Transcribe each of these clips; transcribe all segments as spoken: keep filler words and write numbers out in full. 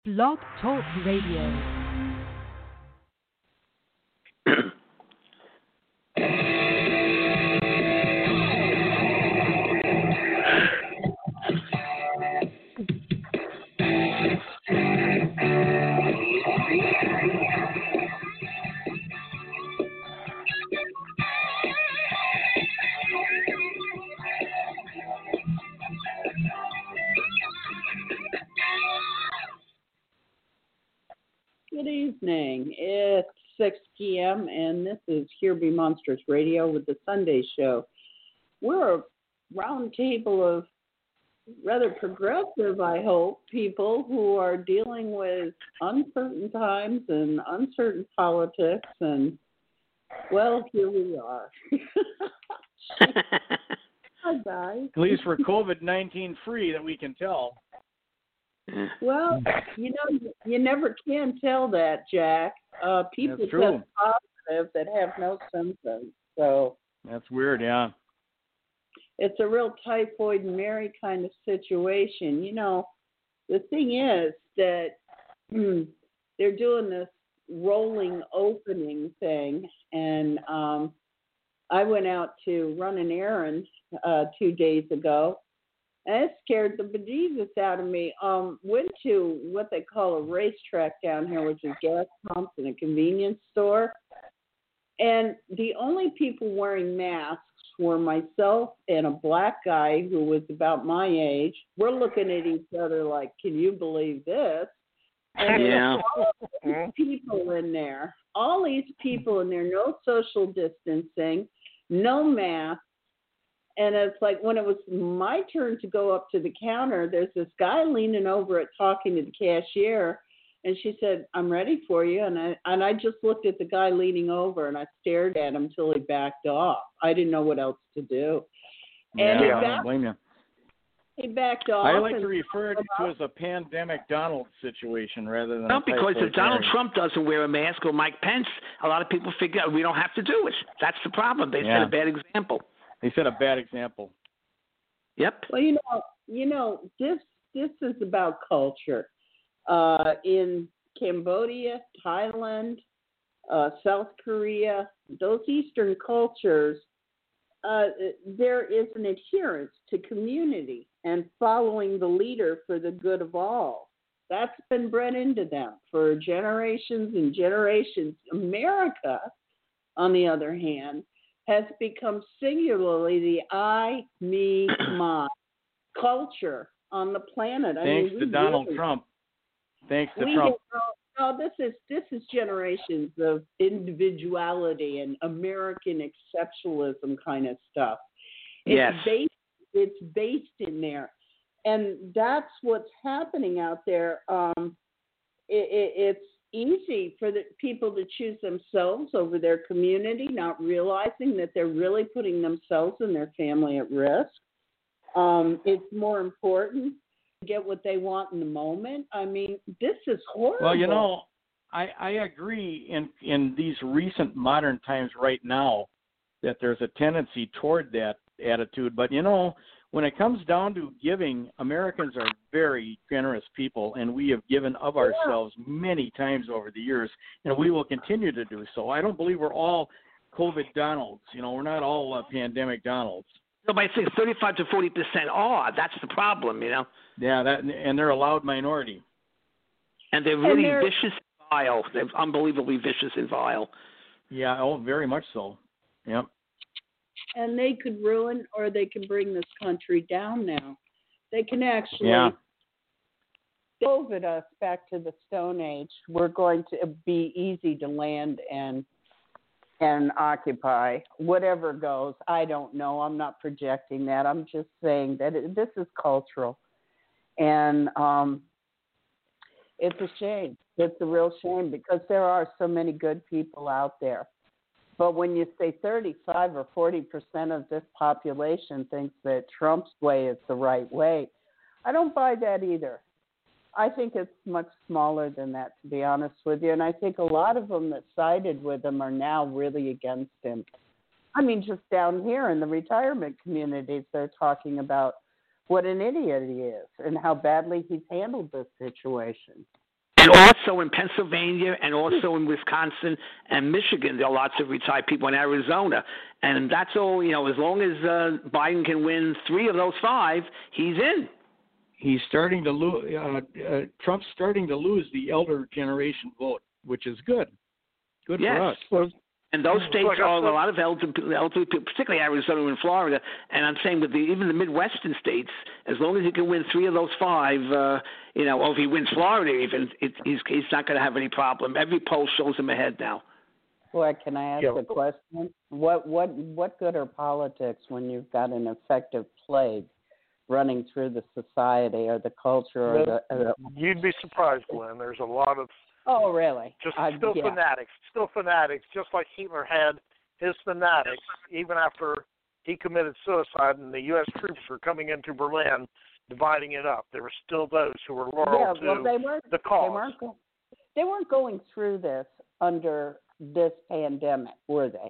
Blog Talk Radio. Good evening. It's six p.m. and this is Here Be Monsters Radio with the Sunday Show. We're a round table of rather progressive, I hope, people who are dealing with uncertain times and uncertain politics. And, well, here we are. Hi, guys. At least we're COVID nineteen free that we can tell. Well, you know, you never can tell that, Jack. Uh, people That's test true. positive that have no symptoms. So That's weird, yeah. it's a real typhoid Mary kind of situation. You know, the thing is that mm, they're doing this rolling opening thing, and um, I went out to run an errand uh, two days ago. And it scared the bejesus out of me. Um, went to what they call a racetrack down here, which is gas pumps and a convenience store. And the only people wearing masks were myself and a black guy who was about my age. We're looking at each other like, can you believe this? And Yeah. all these people in there, all these people in there, no social distancing, no masks. And it's like when it was my turn to go up to the counter, there's this guy leaning over it talking to the cashier. And she said, I'm ready for you. And I and I just looked at the guy leaning over and I stared at him until he backed off. I didn't know what else to do. And Yeah, he, I don't backed, blame you. he backed off. I like and to refer to it as a pandemic Donald situation rather than No, a because typhoid if Donald Mary. Trump doesn't wear a mask or Mike Pence, a lot of people figure we don't have to do it. That's the problem. They Yeah. set a bad example. They set a bad example. Yep. Well, you know, you know, this this is about culture. Uh, in Cambodia, Thailand, uh, South Korea, those Eastern cultures, uh, there is an adherence to community and following the leader for the good of all. That's been bred into them for generations and generations. America, on the other hand, has become singularly the I, me, my culture on the planet. I Thanks mean, to we Donald really, Trump. Thanks to we Trump. have, no, this is this is generations of individuality and American exceptionalism kind of stuff. It's Yes. based it's based in there, and that's what's happening out there. Um, it, it, it's easy for the people to choose themselves over their community, not realizing that they're really putting themselves and their family at risk. Um, it's more important to get what they want in the moment. I mean, this is horrible. Well, you know, I, I agree in, in these recent modern times right now that there's a tendency toward that attitude. But, you know, when it comes down to giving, Americans are very generous people, and we have given of ourselves many times over the years, and we will continue to do so. I don't believe we're all COVID Donalds. You know, we're not all uh, pandemic Donalds. So by saying thirty-five to forty percent are, that's the problem, you know. Yeah, that and they're a loud minority. And they're really And they're- vicious and vile. They're unbelievably vicious and vile. Yeah, oh, very much so. Yep. and they could ruin or they can bring this country down now. They can actually Yeah. COVID us back to the Stone Age. We're going to be easy to land and and occupy. Whatever goes, I don't know. I'm not projecting that. I'm just saying that it, this is cultural. And um, it's a shame. It's a real shame because there are so many good people out there. But when you say thirty-five or forty percent of this population thinks that Trump's way is the right way, I don't buy that either. I think it's much smaller than that, to be honest with you. And I think a lot of them that sided with him are now really against him. I mean, just down here in the retirement communities, they're talking about what an idiot he is and how badly he's handled this situation. And also in Pennsylvania and also in Wisconsin and Michigan, there are lots of retired people in Arizona. And that's all, you know, as long as uh, Biden can win three of those five, he's in. He's starting to lose, uh, uh, Trump's starting to lose the elder generation vote, which is good. Good yes. for us. Well, And those states like are said, a lot of elderly, elderly people, particularly Arizona and Florida. And I'm saying with the, even the Midwestern states, as long as he can win three of those five, uh, you know, or if he wins Florida even, it, he's, he's not going to have any problem. Every poll shows him ahead now. Boy, can I ask Yeah. a question? What what what good are politics when you've got an effective plague running through the society or the culture or the? Or the you'd be surprised, Glenn. There's a lot of oh, really? just I, still yeah. fanatics, still fanatics, just like Hitler had his fanatics, even after he committed suicide and the U S troops were coming into Berlin, dividing it up. There were still those who were loyal Yeah, to well, they weren't. the cause. They weren't. Go- they weren't going through this under this pandemic, were they?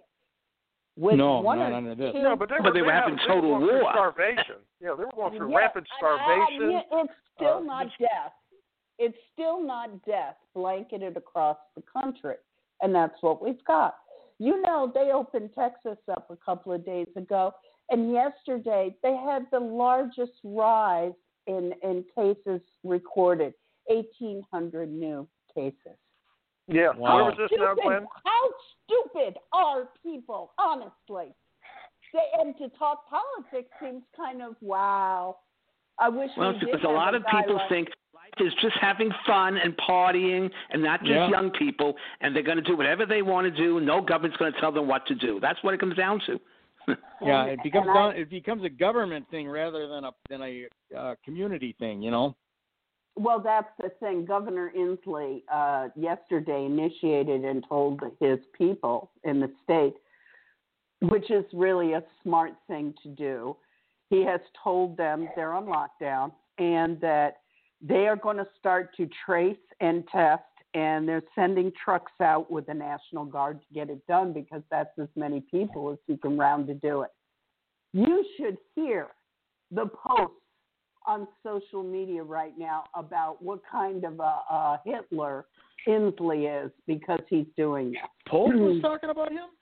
With No, one not or under this. two- No, but they were, But they were had- having they total were going through war. starvation. Yeah, they were going through Yeah, rapid I- I- starvation. I- it's still uh, not just- death. It's still not death blanketed across the country, and that's what we've got. You know, they opened Texas up a couple of days ago, and yesterday they had the largest rise in, in cases recorded, eighteen hundred new cases. Yeah, Wow. where was this now, Stupid. Glenn? How stupid are people, honestly? They, and to talk politics seems kind of, wow. I wish Well, we it's did because a have lot a of guy people like- think life is just having fun and partying and not just Yeah. young people, and they're going to do whatever they want to do. No government's going to tell them what to do. That's what it comes down to. Yeah, And- it becomes and I- down, it becomes a government thing rather than a than a uh, community thing, you know. Well, that's the thing. Governor Inslee uh, yesterday initiated and told his people in the state, which is really a smart thing to do. He has told them they're on lockdown and that they are going to start to trace and test, and they're sending trucks out with the National Guard to get it done because that's as many people as he can round to do it. You should hear the posts on social media right now about what kind of a, a Hitler Inslee is because he's doing this. Pope was talking about him?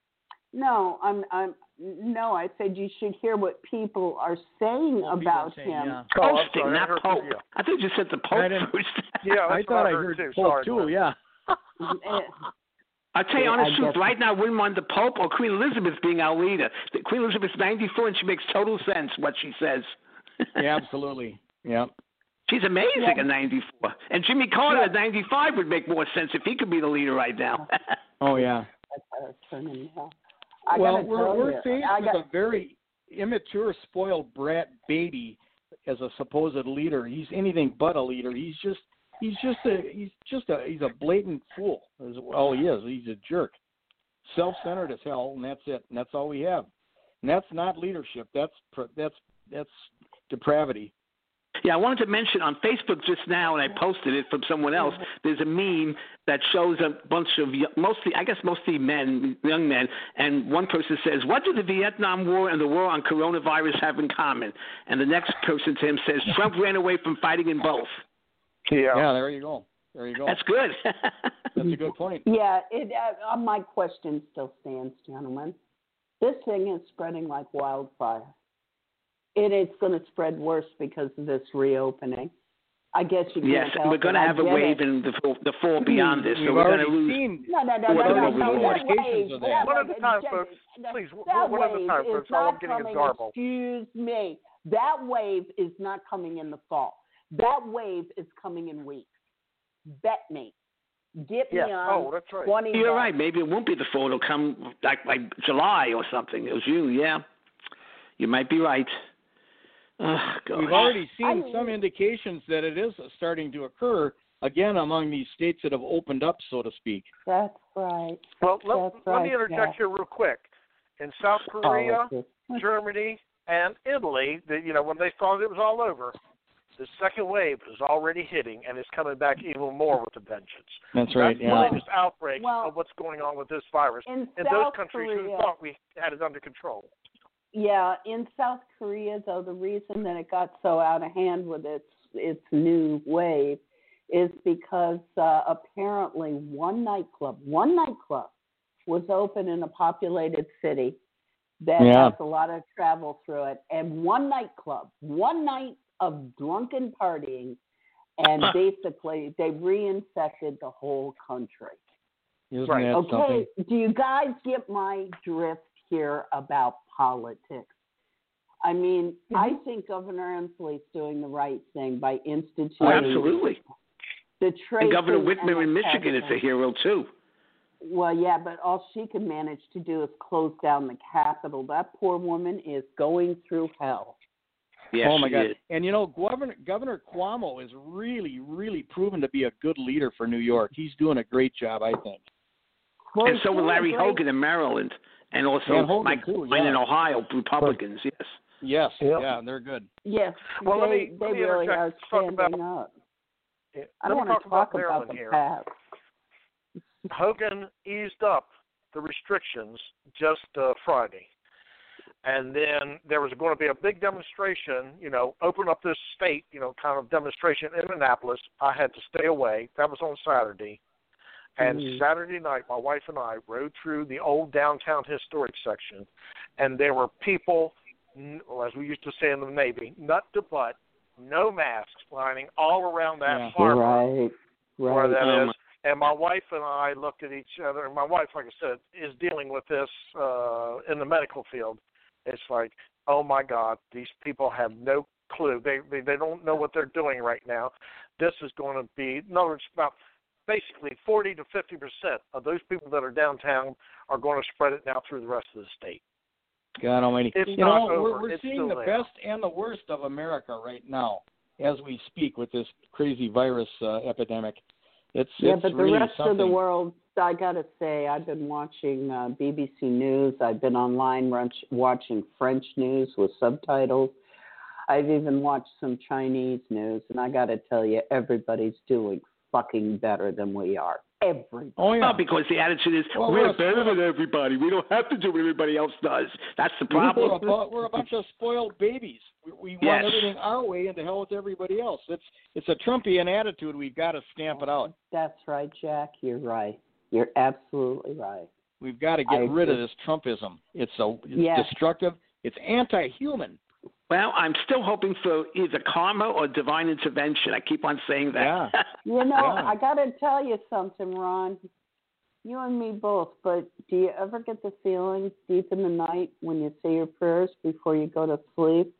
No, I'm, I'm, no, I said you should hear what people are saying Oh, people about are saying, him. yeah. Oh, I'm Posting, sorry, I not heard- Pope. yeah. I think you said the I Pope didn't- first. Yeah, that's I what thought I heard, heard too. Pope Sorry, too, Glenn. yeah. Eh, I'll tell you Yeah, honest I truth. guess- Right now, I wouldn't mind the Pope or Queen Elizabeth being our leader. The Queen Elizabeth's ninety-four, and she makes total sense what she says. Yeah, absolutely. Yeah. She's amazing Yeah. at ninety-four. And Jimmy Carter Yeah. at ninety-five would make more sense if he could be the leader right now. Oh yeah. that's how it's turning out. I Well, gotta we're tell we're you, faced I with got, a very immature, spoiled brat baby as a supposed leader. He's anything but a leader. He's just he's just a he's just a he's a blatant fool. Is all he is. He's a jerk, self-centered as hell, and that's it. And that's all we have. And that's not leadership. That's that's that's depravity. Yeah, I wanted to mention on Facebook just now, and I posted it from someone else. There's a meme that shows a bunch of yo- mostly, I guess, mostly men, young men, and one person says, "What do the Vietnam War and the war on coronavirus have in common?" And the next person to him says, "Trump ran away from fighting in both." Yeah. Yeah, there you go. There you go. That's good. That's a good point. yeah, it, uh, my question still stands, gentlemen. This thing is spreading like wildfire. It is going to spread worse because of this reopening. I guess you can't Yes, help we're it. going to I have a get wave it. in the fall, the fall beyond this, so We've we're going already to lose. seen. No, no, no, What no, are no, the no, that indications wave, of that? that One at wave- a time, that- folks. that- Please, that one at a wave time, is folks, or I'm not getting coming, garbled. excuse me, that wave is not coming in the fall. That wave is coming in weeks. Bet me. Get me Yeah. on Oh, that's right. twenty You're bucks. right. Maybe it won't be the fall. It'll come like like July or something. It was June. Yeah, you might be right. Oh, gosh. We've already seen I- some indications that it is starting to occur again among these states that have opened up, so to speak. That's right. Well, let, That's let me right, interject yeah. here real quick. In South Korea, Politics. Germany, and Italy, the, you know, when they thought it was all over, the second wave is already hitting, and it's coming back even more with a vengeance. That's right. That's Yeah. the latest outbreak Well, of what's going on with this virus in in South those countries who Korea- thought we had it under control. Yeah, in South Korea, though, the reason that it got so out of hand with its its new wave is because uh, apparently one nightclub, one nightclub was open in a populated city that Yeah. has a lot of travel through it, and one nightclub, one night of drunken partying, and basically they reinfected the whole country. Isn't Right. that Okay, something? do you guys get my drift here about politics? I mean, Mm-hmm. I think Governor Inslee's doing the right thing by instituting Oh, absolutely. the tracing. And Governor and Whitmer the in Michigan is a testing. hero too. Well, yeah, but all she can manage to do is close down the Capitol. That poor woman is going through hell. Yes, oh my she God! is. And you know, Governor Governor Cuomo is really, really proven to be a good leader for New York. He's doing a great job, I think. Well, And so she's with Larry great- Hogan in Maryland, and also And Hogan, Mike too, Fine yeah. in Ohio, Republicans. Yes. Yes, Yeah. yeah, they're good. Yes, Well, they, let me- they let me really interject. are Let's talk standing about- up. Yeah, I let don't me want talk to talk about about Maryland the here. past. Hogan eased up the restrictions just uh, Friday. And then there was going to be a big demonstration, you know, open up this state, you know, kind of demonstration in Annapolis. I had to stay away. That was on Saturday. And Mhm. Saturday night, my wife and I rode through the old downtown historic section, and there were people, well, as we used to say in the Navy, nut to butt, no masks, lining all around that Yeah. farm Right, where right. that Um, is. And my wife and I looked at each other, and my wife, like I said, is dealing with this uh, in the medical field. It's like, oh my God, these people have no clue. They, they they don't know what they're doing right now. This is going to be, in other words, about basically forty to fifty percent of those people that are downtown are going to spread it now through the rest of the state. God Almighty! It's you not know, we're over. we're It's seeing still the there. best and the worst of America right now as we speak with this crazy virus uh, epidemic. It's Yeah, it's but the really rest something. of the world, I got to say, I've been watching uh, B B C News. I've been online runch, watching French news with subtitles. I've even watched some Chinese news, and I got to tell you, everybody's doing fucking better than we are. Everybody. Oh yeah. Well, because the attitude is Well, we're we're a- better than everybody. We don't have to do what everybody else does. That's the We're a, problem. bu- we're a bunch of spoiled babies. We, we Yes. want everything our way and to hell with everybody else. It's it's a Trumpian attitude. We've got to stamp it out. That's right, Jack. You're right. You're absolutely right. We've got to I get rid of agree. this Trumpism. It's so it's Yes. destructive. It's anti-human. Well, I'm still hoping for either karma or divine intervention. I keep on saying that. Yeah. You know, Yeah. I got to tell you something, Ron. You and me both, but do you ever get the feeling deep in the night when you say your prayers before you go to sleep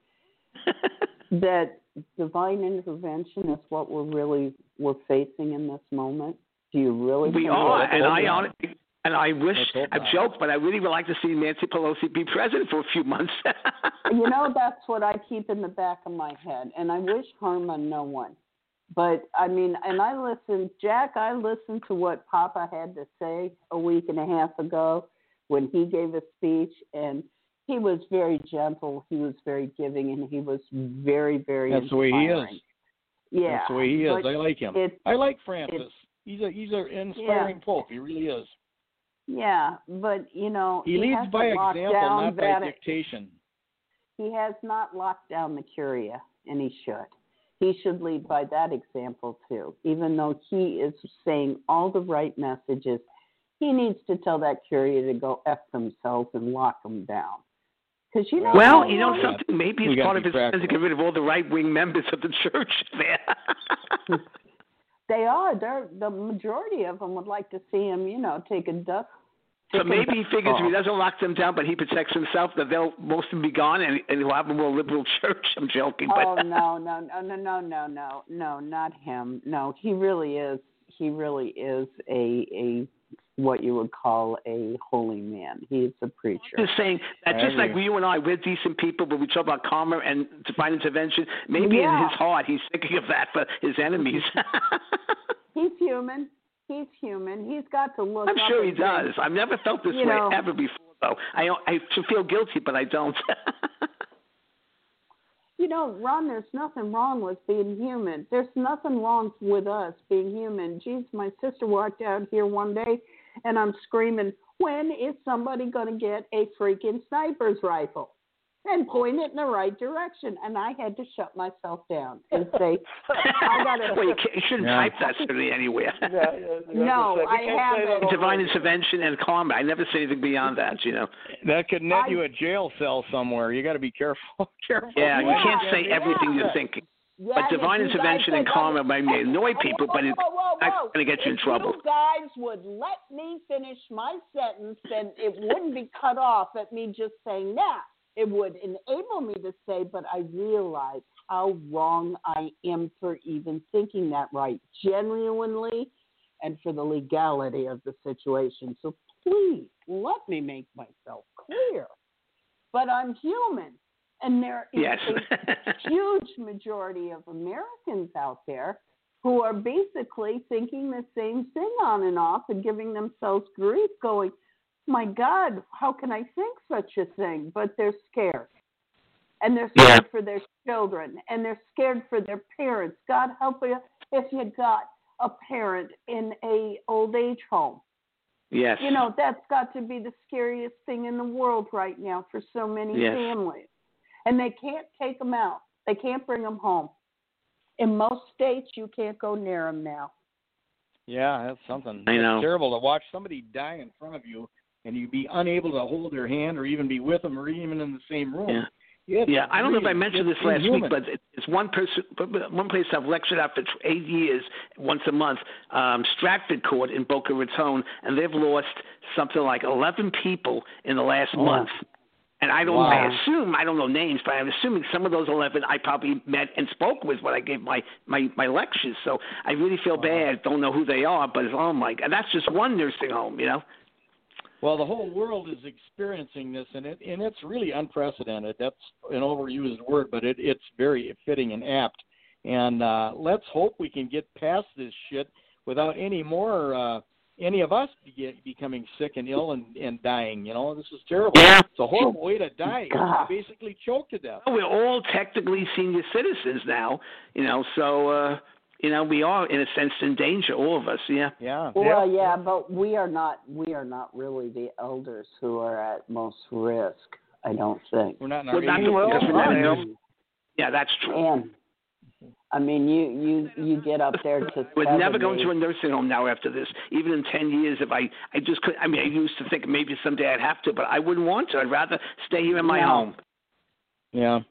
that divine intervention is what we're really we're facing in this moment? Do you really we think are, that- and I hope not. honestly, and I wish Let's hope I've not. joked, but I really would like to see Nancy Pelosi be president for a few months. You know, that's what I keep in the back of my head, and I wish harm on no one. But, I mean, and I listened, Jack, I listened to what Papa had to say a week and a half ago when he gave a speech, and he was very gentle, he was very giving, and he was very, very That's the way he is. inspiring. Yeah. That's the way he is. but I like him. it- I like Francis. He's a he's an inspiring Yeah. pope. He really is. Yeah, but, you know, He leads hasn't by locked example, down not by that- dictation. He has not locked down the curia, and he should. He should lead by that example, too. Even though he is saying all the right messages, he needs to tell that curia to go F themselves and lock them down. Because you know, well, how you know long- something. Maybe We it's gotta part of be his plan to practical. get rid of all the right-wing members of the church there. they are. They're the majority of them would like to see him, you know, take a duck. So take a maybe he duck figures if he call. doesn't lock them down, but he protects himself, that they'll most of them be gone, and, and he'll have a more liberal church. I'm joking, but Oh no, no, no, no, no, no, no, no, not him. No, he really is. He really is a a what you would call a holy man. He is a preacher. just saying that I just like agree. you and I, we're decent people, but we talk about karma and divine intervention. Maybe in Yeah. his heart, he's thinking of that for his enemies. He's human. He's human. He's got to look. I'm up sure he and think, does. I've never felt this You way know- ever before, though. I I should feel guilty, but I don't. You know, Ron, there's nothing wrong with being human. There's nothing wrong with us being human. Geez, my sister walked out here one day, and I'm screaming, when is somebody going to get a freaking sniper's rifle? and point it in the right direction. And I had to shut myself down and say, I got to. Well, you, can't, you shouldn't Yeah. type that certainly anywhere. Yeah, yeah, yeah, No, we I can't say haven't. that on Divine radio. intervention and karma. I never say anything beyond that, you know. That could net I- you a jail cell somewhere. You got to be careful. careful. Yeah, you Yeah, can't say everything yeah. you're thinking. Yeah, But and if divine you guys intervention and had karma done- may may annoy Whoa, people, whoa, but it's whoa, whoa, not whoa. going to get you in If trouble. you guys would let me finish my sentence, then it wouldn't be cut off at me just saying that. It would enable me to say, but I realize how wrong I am for even thinking that right, genuinely, and for the legality of the situation. So please let me make myself clear. But I'm human, and there is Yes. a huge majority of Americans out there who are basically thinking the same thing on and off and giving themselves grief, going, my God, how can I think such a thing? But they're scared. And they're scared Yeah. for their children. And they're scared for their parents. God help you if you got a parent in a old age home. Yes. You know, that's got to be the scariest thing in the world right now for so many Yes. families. And they can't take them out. They can't bring them home. In most states, you can't go near them now. Yeah, that's something. I know. It's terrible to watch somebody die in front of you and you be unable to hold their hand or even be with them or even in the same room. Yeah. It's Yeah, I don't know if I really- mentioned this it's last inhuman. week, but it- it's one person, one place I've lectured at for eight years, once a month, um, Stratford Court in Boca Raton, and they've lost something like eleven people in the last Oh. month. And I don't, Wow. I assume, I don't know names, but I'm assuming some of those eleven I probably met and spoke with when I gave my, my, my lectures. So I really feel bad, don't know who they are, but it's, oh my God, that's just one nursing home, you know? Well, the whole world is experiencing this, and it and it's really unprecedented. That's an overused word, but it, it's very fitting and apt. And uh, let's hope we can get past this shit without any more uh, any of us get, becoming sick and ill and, and dying. You know, this is terrible. Yeah. It's a horrible way to die. God. You're basically choked to death. Well, we're all technically senior citizens now, you know, so, uh, you know, we are, in a sense, in danger, all of us, yeah. Yeah. Well, yeah, but we are not we are not really the elders who are at most risk, I don't think. We're not in our Well, that's eighties. well, because we're I not am. Yeah, that's true. And I mean, you you you get up there to We're never going seventy. to a nursing home now after this. Even in ten years, if I, I just could, I mean, I used to think maybe someday I'd have to, but I wouldn't want to. I'd rather stay here in my No. home. Yeah.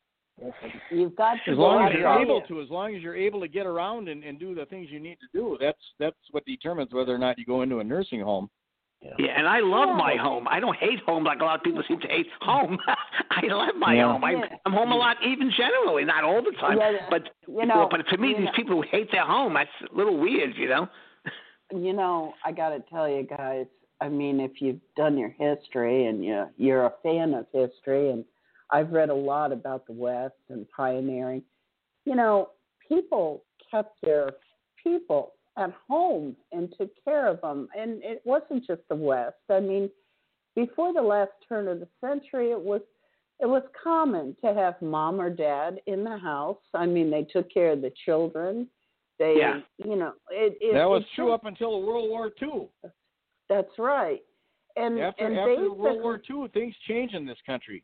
You've got to As go long out as you're there. able to, as long as you're able to get around and, and do the things you need to do, that's that's what determines whether or not you go into a nursing home. Yeah, and I love Yeah. my home. I don't hate home like a lot of people seem to hate home. I love my Yeah. home. I, Yeah. I'm home a lot, even generally, not all the time. Yeah, but you know, but to me, you these know- people who hate their home, that's a little weird, you know. You know, I got to tell you guys, I mean, if you've done your history and you, you're a fan of history, and I've read a lot about the West and pioneering, you know, people kept their people at home and took care of them. And it wasn't just the West. I mean, before the last turn of the century, it was it was common to have mom or dad in the house. I mean, they took care of the children. They, Yeah. you know, it, it That was it true just- up until World War Two. That's right. And After and after basically, World War Two, things changed in this country.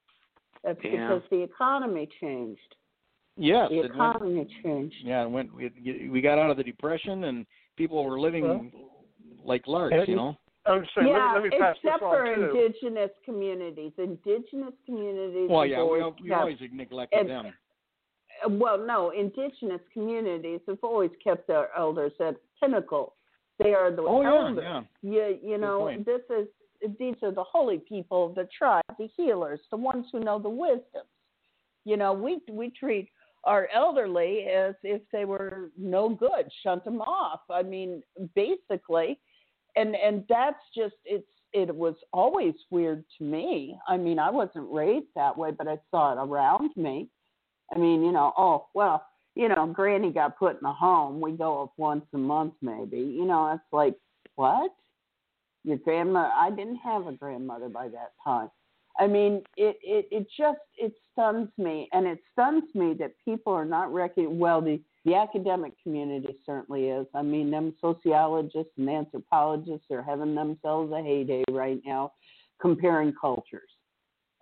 that's Yeah. because the economy changed. Yes, The it went, economy changed. yeah, it went. We, we got out of the depression, and people were living Well, like larks. You know. I was saying, Yeah, let, me- let me pass this except on for too. indigenous communities. Indigenous communities. Well, have yeah, we, always we kept- always neglected and- them. uh, Well, no, indigenous communities have always kept their elders at pinnacle. They are the Oh yeah, elders. yeah. You, you know, point. this is these are the holy people of the tribe, the healers, the ones who know the wisdoms. You know, we we treat our elderly as if they were no good, shunt them off. I mean, basically, and and that's just it's it was always weird to me. I mean, I wasn't raised that way, but I saw it around me. I mean, you know, oh well, you know, Granny got put in a home. We go up once a month, maybe. You know, it's like what? Your grandmother? I didn't have a grandmother by that time. I mean, it, it, it just, it stuns me. And it stuns me that people are not recognizing, well, the, the academic community certainly is. I mean, them sociologists and anthropologists are having themselves a heyday right now comparing cultures.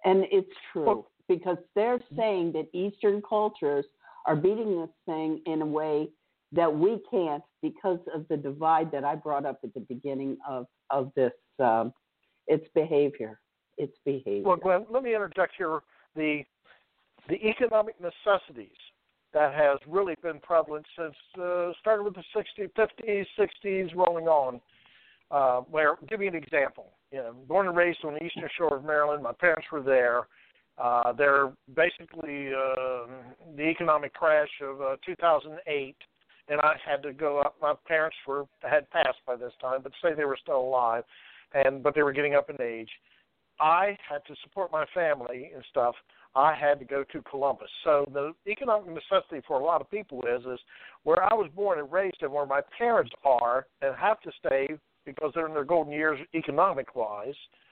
And it's true Well, because they're saying that Eastern cultures are beating this thing in a way that we can't because of the divide that I brought up at the beginning of, of this. Um, it's behavior. It's behavior. Well, Glenn, let me interject here. The the economic necessities that has really been prevalent since uh, started with the sixties, fifties, sixties, rolling on. Uh, where, give you an example. You know, born and raised on the eastern shore of Maryland, my parents were there. Uh, they're basically uh, the economic crash of uh, two thousand eight, and I had to go up. My parents were had passed by this time, but say they were still alive, and but they were getting up in age. I had to support my family and stuff. I had to go to Columbus. So the economic necessity for a lot of people is is where I was born and raised and where my parents are and have to stay because they're in their golden years economic-wise.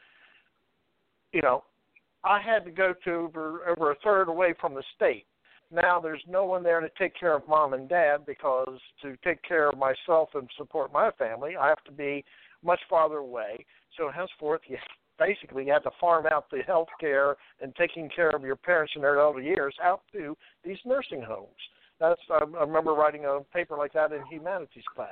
You know, I had to go to over, over a third away from the state. Now there's no one there to take care of mom and dad because to take care of myself and support my family, I have to be much farther away. So henceforth, you basically you have to farm out the health care and taking care of your parents in their elder years out to these nursing homes. That's I, I remember writing a paper like that in humanities class.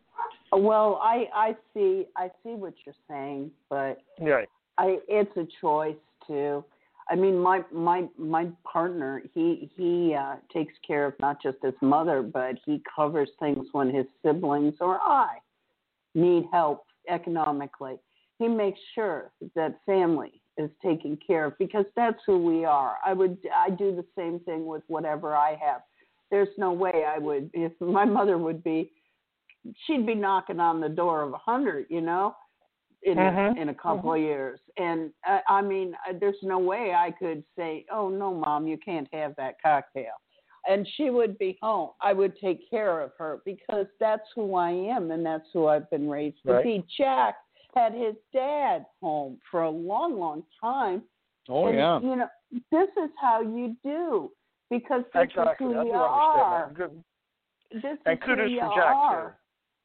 Well, I, I see I see what you're saying, but Right. I it's a choice too. I mean, my my my partner he he uh, takes care of not just his mother, but he covers things when his siblings or I need help economically. He makes sure that family is taken care of because that's who we are. I would I do the same thing with whatever I have. There's no way I would if my mother would be. She'd be knocking on the door of a hundred, you know, in Mm-hmm. a, in a couple Mm-hmm. of years. And uh, I mean, uh, there's no way I could say, "Oh no, Mom, you can't have that cocktail," and she would be home. I would take care of her because that's who I am, and that's who I've been raised to Right. be. Jack had his dad home for a long, long time. Oh, and, yeah. You know, this is how you do because this Exactly. is who I you do are. understand that. Good. This And is kudos who you for Jack, are. too.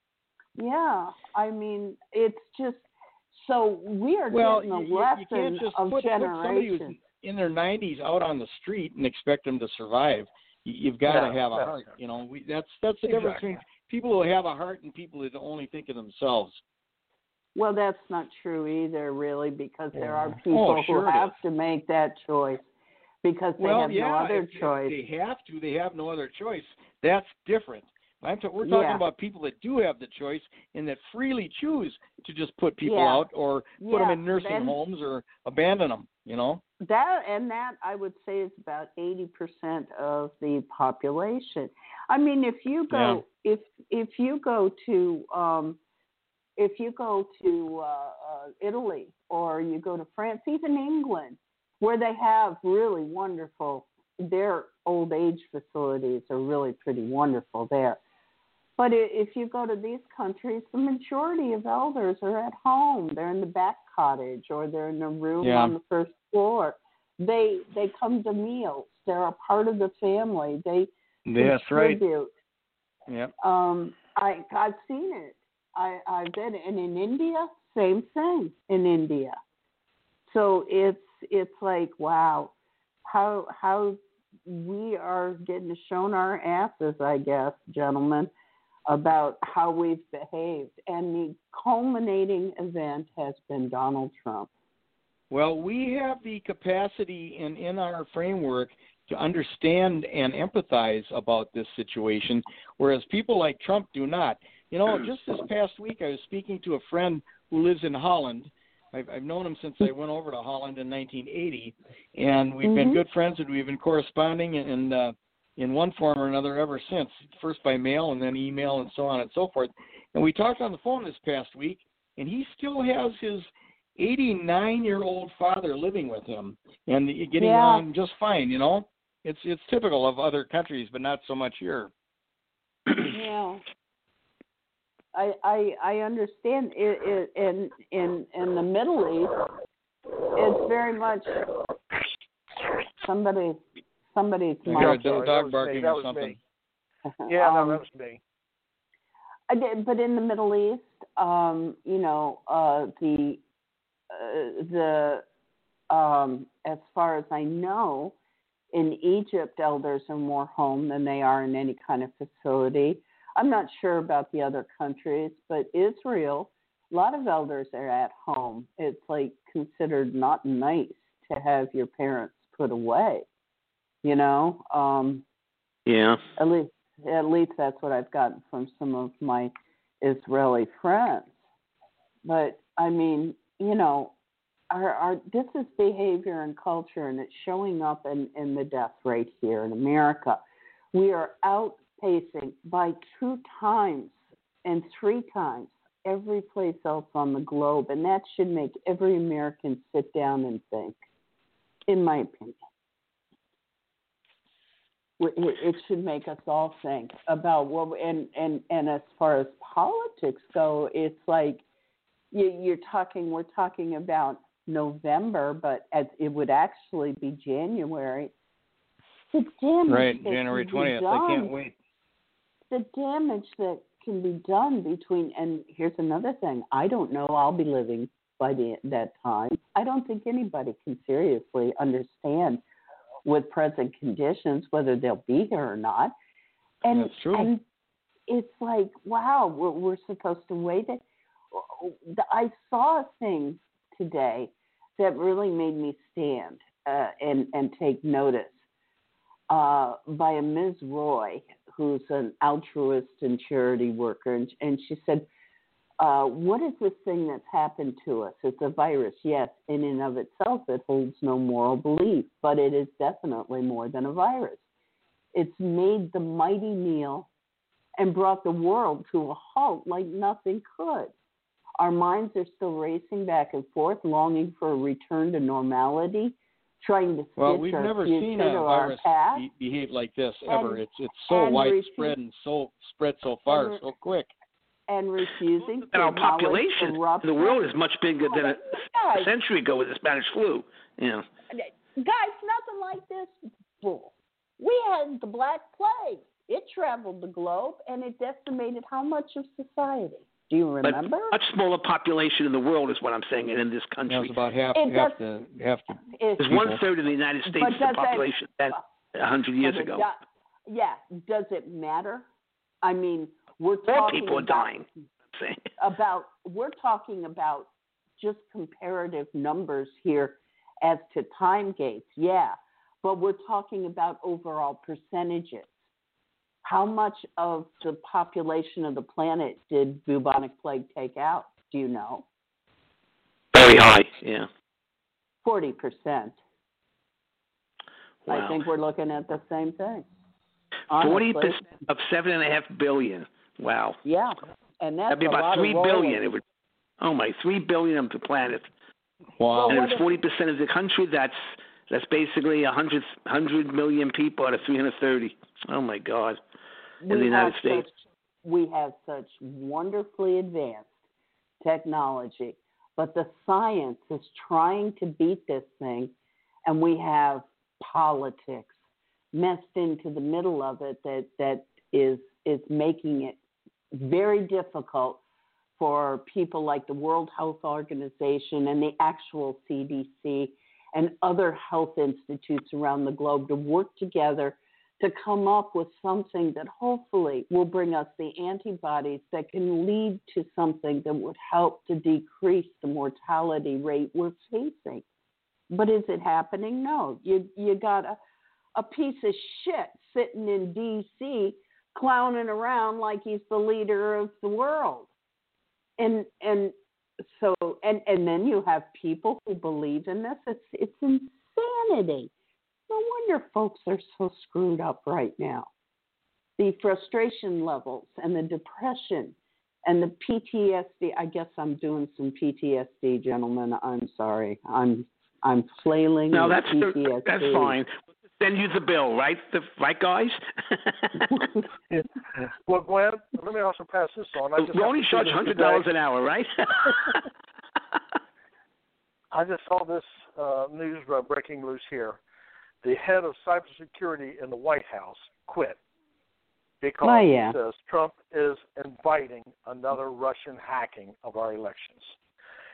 Yeah, I mean, it's just so we are Well, getting a you, you, lesson you can't just of put, put somebody who's generation. in their nineties out on the street and expect them to survive. You, you've got No, to have a no. heart. You know, we, that's that's the difference Exactly. between people who have a heart and people who only think of themselves. Well, that's not true either, really, because there are Yeah. people Oh, sure who it have is. to make that choice because they Well, have yeah, no other if, choice. if they have to, they have no other choice. That's different. I'm t- we're talking Yeah. about people that do have the choice and that freely choose to just put people Yeah. out or put them Yeah, in nursing then- homes or abandon them, you know? That and that I would say is about eighty percent of the population. I mean, if you go if if you go to um, if you go to uh, uh, Italy or you go to France, even England, where they have really wonderful, their old age facilities are really pretty wonderful there. But i- if you go to these countries, the majority of elders are at home. They're in the back cottage or they're in a room Yeah. on the first floor. They they come to meals. They're a part of the family. They That's right. contribute. Yep. Um, I I've seen it. I I've been and in India, same thing in India. So it's it's like wow, how how we are getting shown our asses, I guess, gentlemen, about how we've behaved. And the culminating event has been Donald Trump. Well, we have the capacity in, in our framework to understand and empathize about this situation, whereas people like Trump do not. You know, just this past week I was speaking to a friend who lives in Holland. I've, I've known him since I went over to Holland in nineteen eighty, and we've Mhm. been good friends, and we've been corresponding in, uh, in one form or another ever since, first by mail and then email and so on and so forth. And we talked on the phone this past week, and he still has his eighty-nine-year-old father living with him and getting Yeah. on just fine, you know? It's it's typical of other countries, but not so much here. Yeah. I I I understand it, it in in in the Middle East it's very much somebody somebody's I mic. got a sorry, do- that dog was barking me. That or was something. me. Yeah, Um, no, that was me. I did, but in the Middle East, um, you know, uh, the uh, the um, as far as I know, in Egypt, elders are more home than they are in any kind of facility. I'm not sure about the other countries, but Israel, a lot of elders are at home. It's like considered not nice to have your parents put away, you know? Um, yeah. At least, at least that's what I've gotten from some of my Israeli friends. But, I mean, you know, Our, our, this is behavior and culture, and it's showing up in, in the death rate here in America. We are outpacing by two times and three times every place else on the globe, and that should make every American sit down and think, in my opinion. It, it should make us all think about what, we, and, and, and as far as politics go, it's like you, you're talking, we're talking about November, but as it would actually be January. The damage right, that January can be twentieth. done, I can't wait. The damage that can be done between, and here's another thing. I don't know. I'll be living by the, that time. I don't think anybody can seriously understand with present conditions whether they'll be here or not. And, That's true. and it's like, wow, we're, we're supposed to wait. It. I saw a thing today that really made me stand uh, and, and take notice uh, by a Miz Roy, who's an altruist and charity worker. And, and she said, uh, what is this thing that's happened to us? It's a virus. Yes, in and of itself, it holds no moral belief, but it is definitely more than a virus. It's made the mighty kneel and brought the world to a halt like nothing could. Our minds are still racing back and forth, longing for a return to normality, trying to stitch Well, we've our never future seen a to our virus past. be- behave like this ever. And- it's it's so and widespread refu- and so spread so far, and- so quick. And refusing And to our acknowledge population corruption. in the world is much bigger than a, Guys, a century ago with the Spanish flu. You know. guys, nothing like this bull. We had the Black Plague. It traveled the globe, and it decimated how much of society? Do you remember? But much smaller population in the world is what I'm saying, and in this country. That was about half It half does- the half the It's- There's one third of the United States But the does that- population than a hundred years But it ago. do- yeah. Does it matter? I mean, we're More talking people are about, dying. I'm saying. about we're talking about just comparative numbers here as to time gates. Yeah, but we're talking about overall percentages. How much of the population of the planet did bubonic plague take out? Do you know? Very high. Yeah. Forty percent. Wow. I think we're looking at the same thing. Forty Honestly. percent of seven and a half billion. Wow. Yeah, and that's That'd be a about lot three of rolling. billion. It would. Oh my, three billion of the planet. Wow. and what it's if- forty percent of the country. That's that's basically a hundred hundred million people out of three hundred thirty. Oh my God. In we the United have States. Such, we have such wonderfully advanced technology, but the science is trying to beat this thing, and we have politics messed into the middle of it that, that is is making it very difficult for people like the World Health Organization and the actual C D C and other health institutes around the globe to work together to come up with something that hopefully will bring us the antibodies that can lead to something that would help to decrease the mortality rate we're facing. But is it happening? No. You you got a, a piece of shit sitting in D C clowning around like he's the leader of the world. And and so and, and then you have people who believe in this. It's it's insanity. No wonder folks are so screwed up right now. The frustration levels and the depression and the P T S D. I guess I'm doing some P T S D, gentlemen. I'm sorry. I'm I'm flailing. No, with that's P T S D. that's fine. Send you the bill, right? The right guys. Well, Glenn, let me also pass this on. I just We only have to charge do this hundred dollars today. an hour, right? I just saw this uh, news uh, breaking loose here. The head of cybersecurity in the White House quit because Oh, yeah. he says Trump is inviting another Russian hacking of our elections.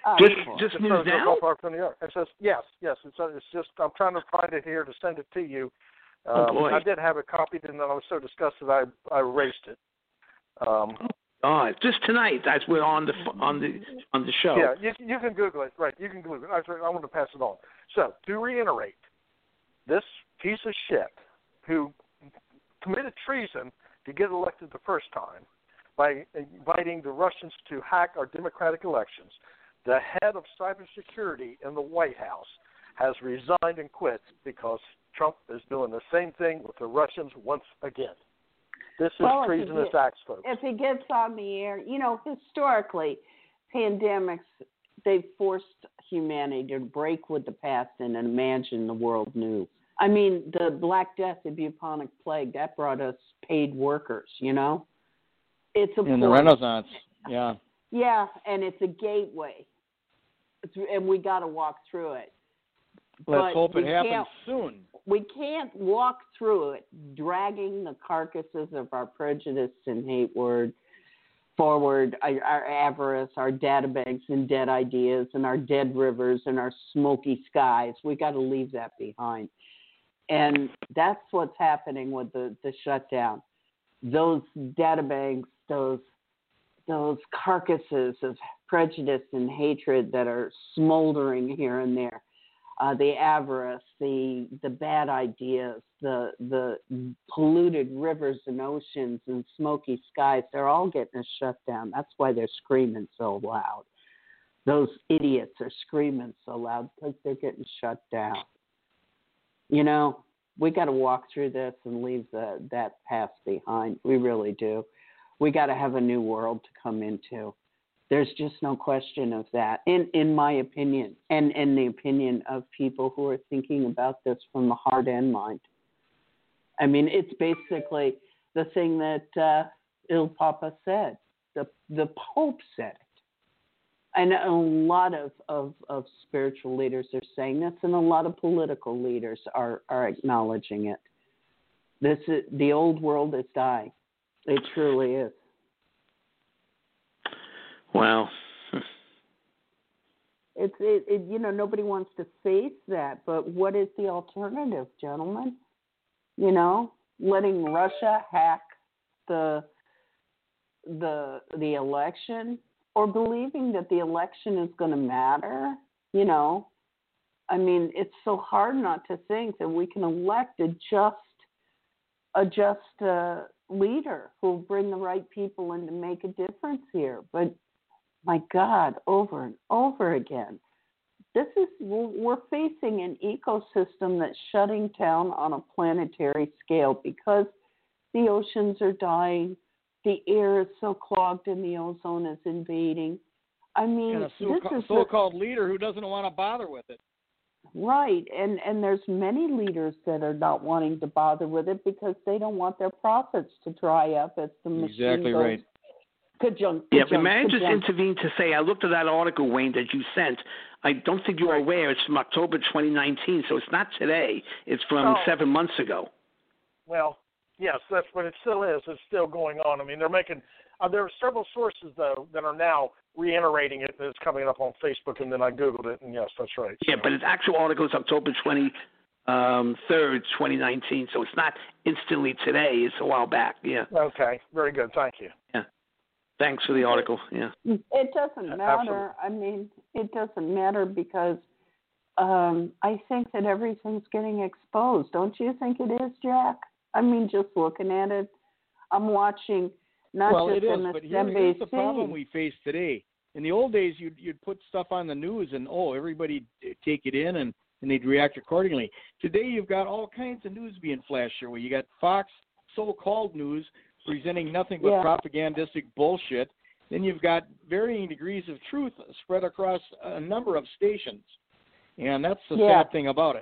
Oh, Just, cool. just It news shows now. up up in the air. It says yes, yes. It's it's just I'm trying to find it here to send it to you. Oh, Um, boy. I did have it copied, and then I was so disgusted I I erased it. Um, Oh, just tonight as we're on the on the on the show. Yeah, you, you can Google it. Right, you can Google it. I, I want to pass it on. So, to reiterate, this piece of shit who committed treason to get elected the first time by inviting the Russians to hack our democratic elections, the head of cybersecurity in the White House has resigned and quit because Trump is doing the same thing with the Russians once again. This is Well, if he treasonous gets- acts, folks. If it gets on the air, you know, historically, pandemics, they've forced humanity to break with the past and imagine the world new. I mean, the Black Death, the bubonic plague, that brought us paid workers, you know? It's a In the force. Renaissance, yeah. Yeah, and it's a gateway. It's, and we got to walk through it. Let's But hope it we happens can't- soon. We can't walk through it dragging the carcasses of our prejudice and hate word forward, our, our avarice, our databanks and dead ideas and our dead rivers and our smoky skies. We got to leave that behind. And that's what's happening with the, the shutdown. Those databanks, those those carcasses of prejudice and hatred that are smoldering here and there. Uh, the avarice, the the bad ideas, the the polluted rivers and oceans and smoky skies, they're all getting shut down. That's why they're screaming so loud. Those idiots are screaming so loud because they're getting shut down. You know, we got to walk through this and leave the, that past behind. We really do. We got to have a new world to come into. There's just no question of that, in, in my opinion, and in the opinion of people who are thinking about this from the heart and mind. I mean, it's basically the thing that uh, Il Papa said. The the Pope said it. And a lot of, of, of spiritual leaders are saying this, and a lot of political leaders are, are acknowledging it. This is, the old world is dying. It truly is. Wow. It's it, it, you know, nobody wants to face that, but what is the alternative, gentlemen? You know, letting Russia hack the the the election, or believing that the election is going to matter. You know, I mean, it's so hard not to think that we can elect a just a just uh, leader who will bring the right people in to make a difference here, but. My God, over and over again. This is, we're facing an ecosystem that's shutting down on a planetary scale because the oceans are dying, the air is so clogged and the ozone is invading. I mean, And a this so- is so-called a, leader who doesn't want to bother with it. Right, and, and there's many leaders that are not wanting to bother with it because they don't want their profits to dry up as the machine Exactly goes. right. Ka-junk, Yeah, ka-junk, but may I just ka-junk. intervene to say I looked at that article, Wayne, that you sent. I don't think you're aware. It's from October twenty nineteen, so it's not today. It's from Oh. seven months ago. Well, yes, that's what it still is. It's still going on. I mean, they're making. Uh, there are several sources though that are now reiterating it. That's coming up on Facebook, and then I googled it, and yes, that's right. Yeah, but its actual article is October twenty third, twenty nineteen, so it's not instantly today. It's a while back. Yeah. Okay, very good. Thank you. Yeah. Thanks for the article. Yeah. It doesn't matter. Absolutely. I mean, it doesn't matter because um, I think that everything's getting exposed. Don't you think it is, Jack? I mean, just looking at it, I'm watching not well, just it is, M S but here, N B C. here's the problem we face today. In the old days, you'd, you'd put stuff on the news and, oh, everybody take it in and, and they'd react accordingly. Today, you've got all kinds of news being flashed your way. You got Fox so-called news presenting nothing but Yeah. propagandistic bullshit. Then you've got varying degrees of truth spread across a number of stations. And that's the Yeah. sad thing about it.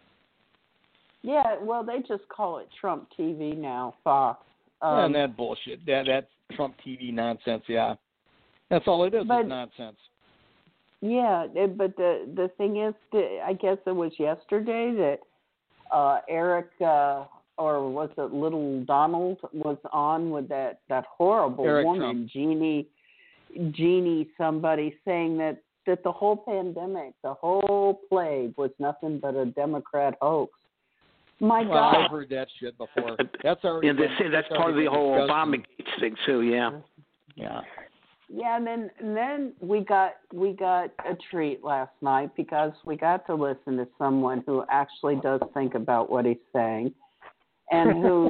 Yeah, well, they just call it Trump T V now, Fox. Um, and that bullshit, that that Trump T V nonsense, yeah. That's all it is, But- is nonsense. Yeah, it- but the the thing is, that I guess it was yesterday that uh, Eric uh, or was it Little Donald was on with that that horrible Eric woman, Trump. Jeannie, Jeannie, somebody saying that that the whole pandemic, the whole plague was nothing but a Democrat hoax. My well, God. I've heard that shit before. That's already Yeah, been, that's, that's that's part of the whole Obama Obamagate thing too. Yeah. Yeah. Yeah, and then and then we got we got a treat last night because we got to listen to someone who actually does think about what he's saying, and who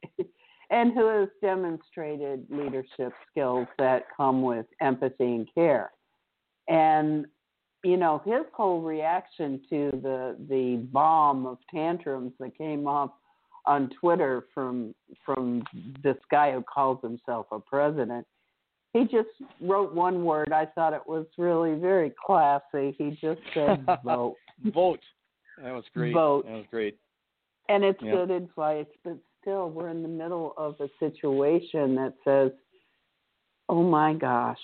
and who has demonstrated leadership skills that come with empathy and care. And you know, his whole reaction to the the bomb of tantrums that came up on Twitter from from this guy who calls himself a president. He just wrote one word. I thought it was really very classy. He just said vote. Vote. That was great. Vote. That was great. And it's Yep. good advice, but still we're in the middle of a situation that says, oh my gosh.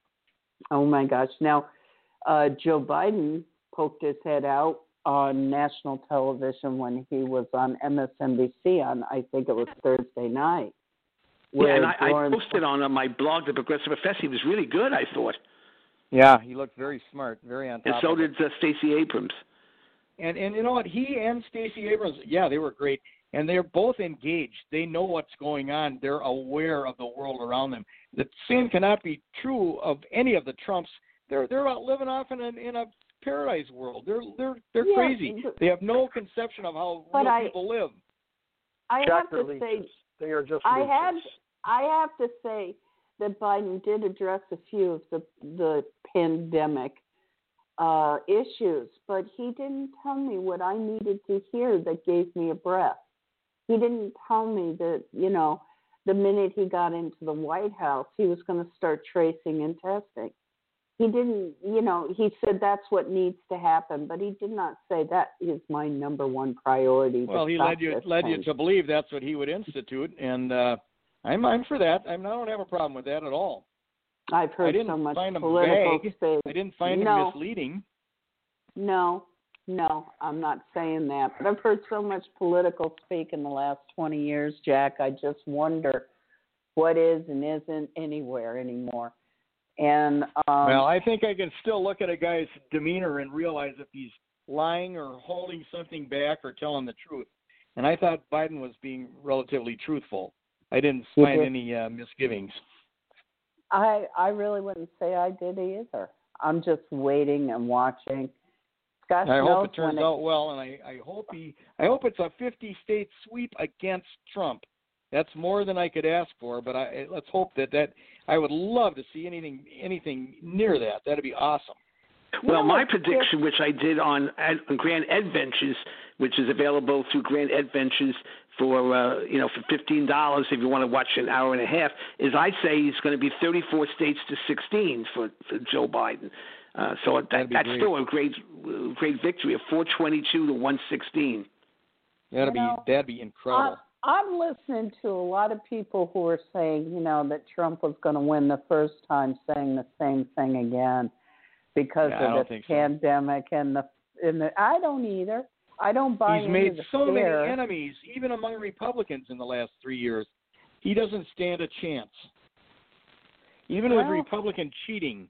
Oh my gosh. Now, uh, Joe Biden poked his head out on national television when he was on M S N B C on, I think it was Thursday night. Yeah, and I, I Lawrence, posted on uh, my blog, The Progressive Professor. He was really good, I thought. Yeah, he looked very smart, very on top. And so of did it. uh, Stacey Abrams. And and you know what? He and Stacey Abrams, yeah, they were great, and they're both engaged. They know what's going on. They're aware of the world around them. The same cannot be true of any of the Trumps. They're they're out living off in a in a paradise world. They're they're they're yeah, crazy. They have no conception of how but real I, people live. I Jack, have they're to leeches. say, They are just I leeches. have I have to say that Biden did address a few of the the pandemic uh, issues, but he didn't tell me what I needed to hear that gave me a breath. He didn't tell me that, you know, the minute he got into the White House, he was going to start tracing and testing. He didn't, you know, he said that's what needs to happen, but he did not say that is my number one priority. Well, to he stop led you this led you thing. to believe that's what he would institute, and uh, I'm I'm for that. I'm, I don't have a problem with that at all. I've I heard didn't so much find him political vague. space. I didn't find no, him misleading. No, no, I'm not saying that. But I've heard so much political speak in the last twenty years, Jack. I just wonder what is and isn't anywhere anymore. And um, Well, I think I can still look at a guy's demeanor and realize if he's lying or holding something back or telling the truth. And I thought Biden was being relatively truthful. I didn't find any uh, misgivings. I I really wouldn't say I did either. I'm just waiting and watching. Gosh I knows hope it turns when it, out well, and I, I hope he I hope it's a fifty-state sweep against Trump. That's more than I could ask for, but I, let's hope that, that I would love to see anything anything near that. That'd be awesome. Well, know my what, prediction, which I did on, on Grand Ed Ventures, which is available through Grand Ed Ventures for uh, you know for fifteen dollars if you want to watch an hour and a half, is I say he's going to be thirty-four states to sixteen for, for Joe Biden. Uh, so that, that's great. still a great great victory of four twenty-two to one sixteen. That'd You be know, that'd be incredible. I, I'm listening to a lot of people who are saying, you know, that Trump was going to win the first time, saying the same thing again because Yeah, I don't of the think so. pandemic and the and the. I don't either. I don't buy He's into made the so fear. many enemies, even among Republicans in the last three years. He doesn't stand a chance. Even Well, with Republican cheating.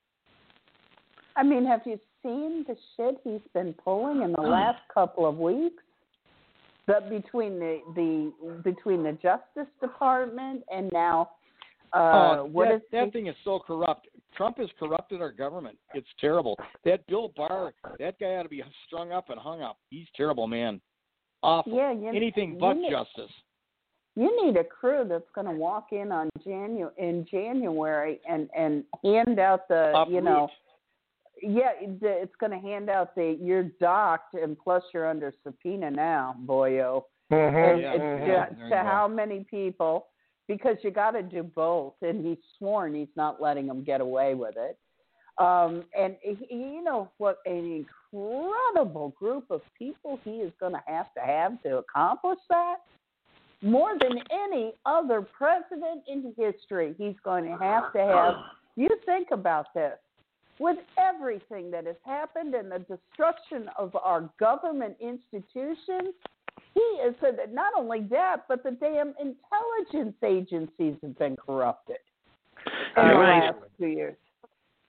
I mean, have you seen the shit he's been pulling in the last couple of weeks? But between the, the between the Justice Department and now, uh, oh, what that, is that the, thing is so corrupt. Trump has corrupted our government. It's terrible. That Bill Barr, that guy ought to be strung up and hung up. He's a terrible man. Awful. Yeah, you, Anything you but need, justice. You need a crew that's going to walk in on Janu- in January and, and hand out the, Uproot. you know, yeah, it's going to hand out the, you're docked and plus you're under subpoena now, boyo. Mm-hmm. And, Yeah, and yeah, to, there you to go. how many people, because you got to do both, and he's sworn he's not letting them get away with it. Um, and he, you know what an incredible group of people he is going to have to have to accomplish that? More than any other president in history, he's going to have to have. You think about this. With everything that has happened and the destruction of our government institutions, he is said not only that, but the damn intelligence agencies have been corrupted in You're the right. last two years.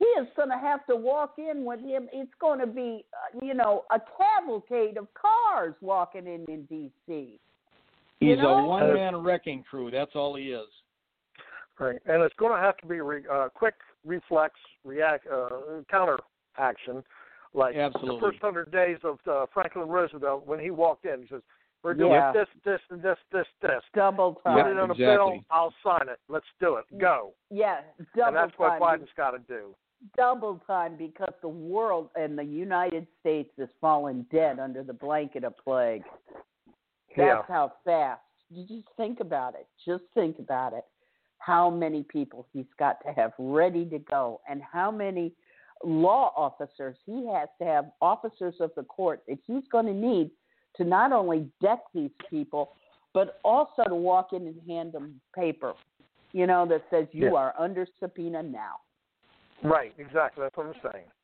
he is going to have to walk in with him. It's going to be, uh, you know, a cavalcade of cars walking in in D C. He's you know? a one-man wrecking crew. That's all he is. Right, and it's going to have to be re, uh, quick reflex react uh, counter action, like Absolutely. the first hundred days of uh, Franklin Roosevelt when he walked in. He says, "We're doing Yeah. this, this, and this, this, this. Double time. Put it on exactly. a bill. I'll sign it. Let's do it. Go." Yeah, double And that's time. what Biden's got to do. Double time because the world and the United States is falling dead under the blanket of plague. That's Yeah. how fast. You just think about it. Just think about it. How many people he's got to have ready to go, and how many law officers he has to have, officers of the court that he's going to need to not only deck these people, but also to walk in and hand them paper, you know, that says you Yeah. are under subpoena now. Right, exactly. That's what I'm saying.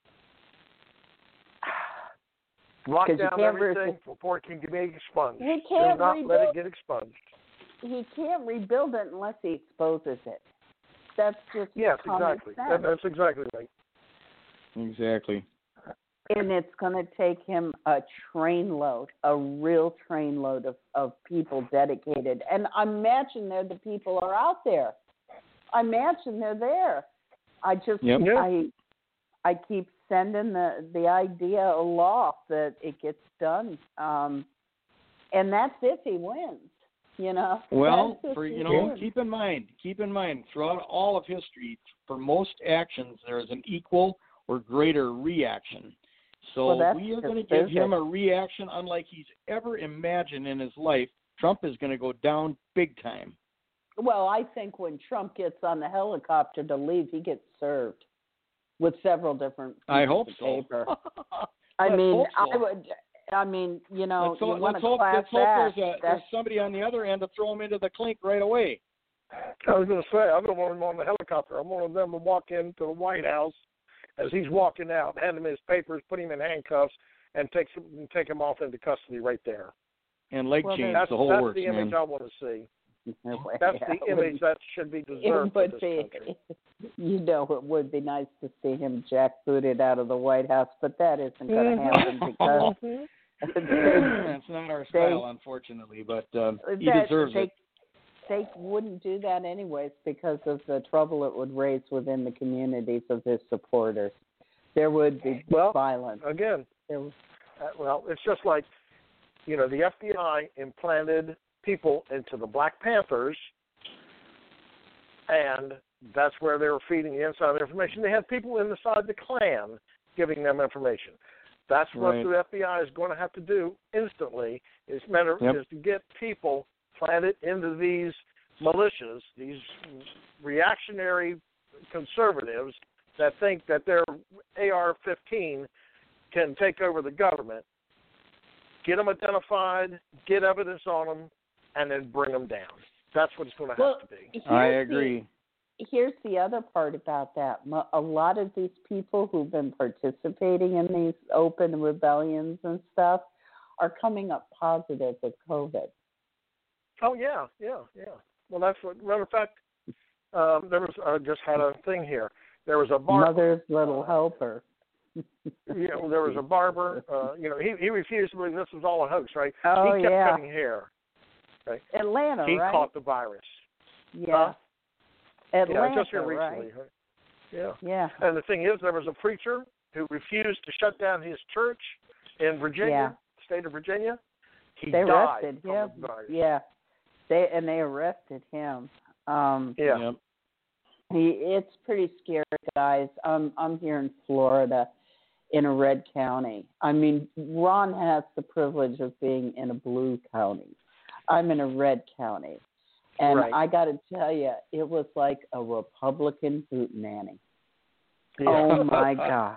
Lock 'Cause you down can't everything versus- before it can be expunged. He can't Do not let rebuild- it get expunged. He can't rebuild it unless he exposes it. That's just Yes, common exactly. sense. That, that's exactly right. Exactly. And it's going to take him a train load, a real train load of, of people dedicated. And I imagine they're the people are out there. I imagine they're there. I just, Yep. Yeah. I, I keep sending the, the idea aloft that it gets done. Um, and that's if he wins, you know. Well, That's if for he you know, wins. keep in mind, keep in mind, throughout all of history, for most actions, there is an equal or greater reaction. So Well, that's we are just going to give him perfect. a reaction unlike he's ever imagined in his life. Trump is going to go down big time. Well, I think when Trump gets on the helicopter to leave, he gets served with several different pieces I hope of so. paper. I Let's mean, hope so. I would. I mean, you know, let's you hope, want let's to hope, clap let's hope that. there's, a, That's there's somebody on the other end to throw him into the clink right away. I was going to say, I don't want him on the helicopter. I want them to walk into the White House as he's walking out, hand him his papers, put him in handcuffs, and take him, take him off into custody right there. And leg Well, chains, That's, the whole that's works, the image man. I want to see. That's That's the image that should be It deserved for would this be, country. you know, it would be nice to see him jackbooted out of the White House, but that isn't going to happen because they, It's not our style, they- unfortunately, but um, he that- deserves they, it. They wouldn't do that anyways because of the trouble it would raise within the communities of his supporters. There would be Well, violence. Again, There was, uh, well, it's just like, you know, the F B I implanted people into the Black Panthers, and that's where they were feeding the inside information. They had people inside the Klan giving them information. That's what Right. the F B I is going to have to do instantly. Is matter Yep. is to get people planted into these militias, these reactionary conservatives that think that their A R fifteen can take over the government. Get them identified, get evidence on them, and then bring them down. That's what it's going to have well, to be. here's I the- agree. here's the other part about that. Mo- A lot of these people who've been participating in these open rebellions and stuff are coming up positive with COVID. Oh yeah, yeah, yeah. Well, that's what. Matter of fact, um, there was I just had a thing here. There was a barber. Mother's little helper. You know, there was a barber. Uh, you know, he he refused to believe this was all a hoax, right? Oh, he kept yeah. cutting hair. Right? Atlanta, He right? caught the virus. Yeah. Huh? Atlanta, yeah, just here right? recently. Right? Yeah. Yeah. And the thing is, there was a preacher who refused to shut down his church in Virginia, Yeah. state of Virginia. He They died arrested from him. the virus. Yeah. They and they arrested him. Um Yeah. Yep. he it's pretty scary, guys. I'm I'm here in Florida in a red county. I mean, Ron has the privilege of being in a blue county. I'm in a red county. And Right. I got to tell you, it was like a Republican hootenanny. Yeah. Oh, my God.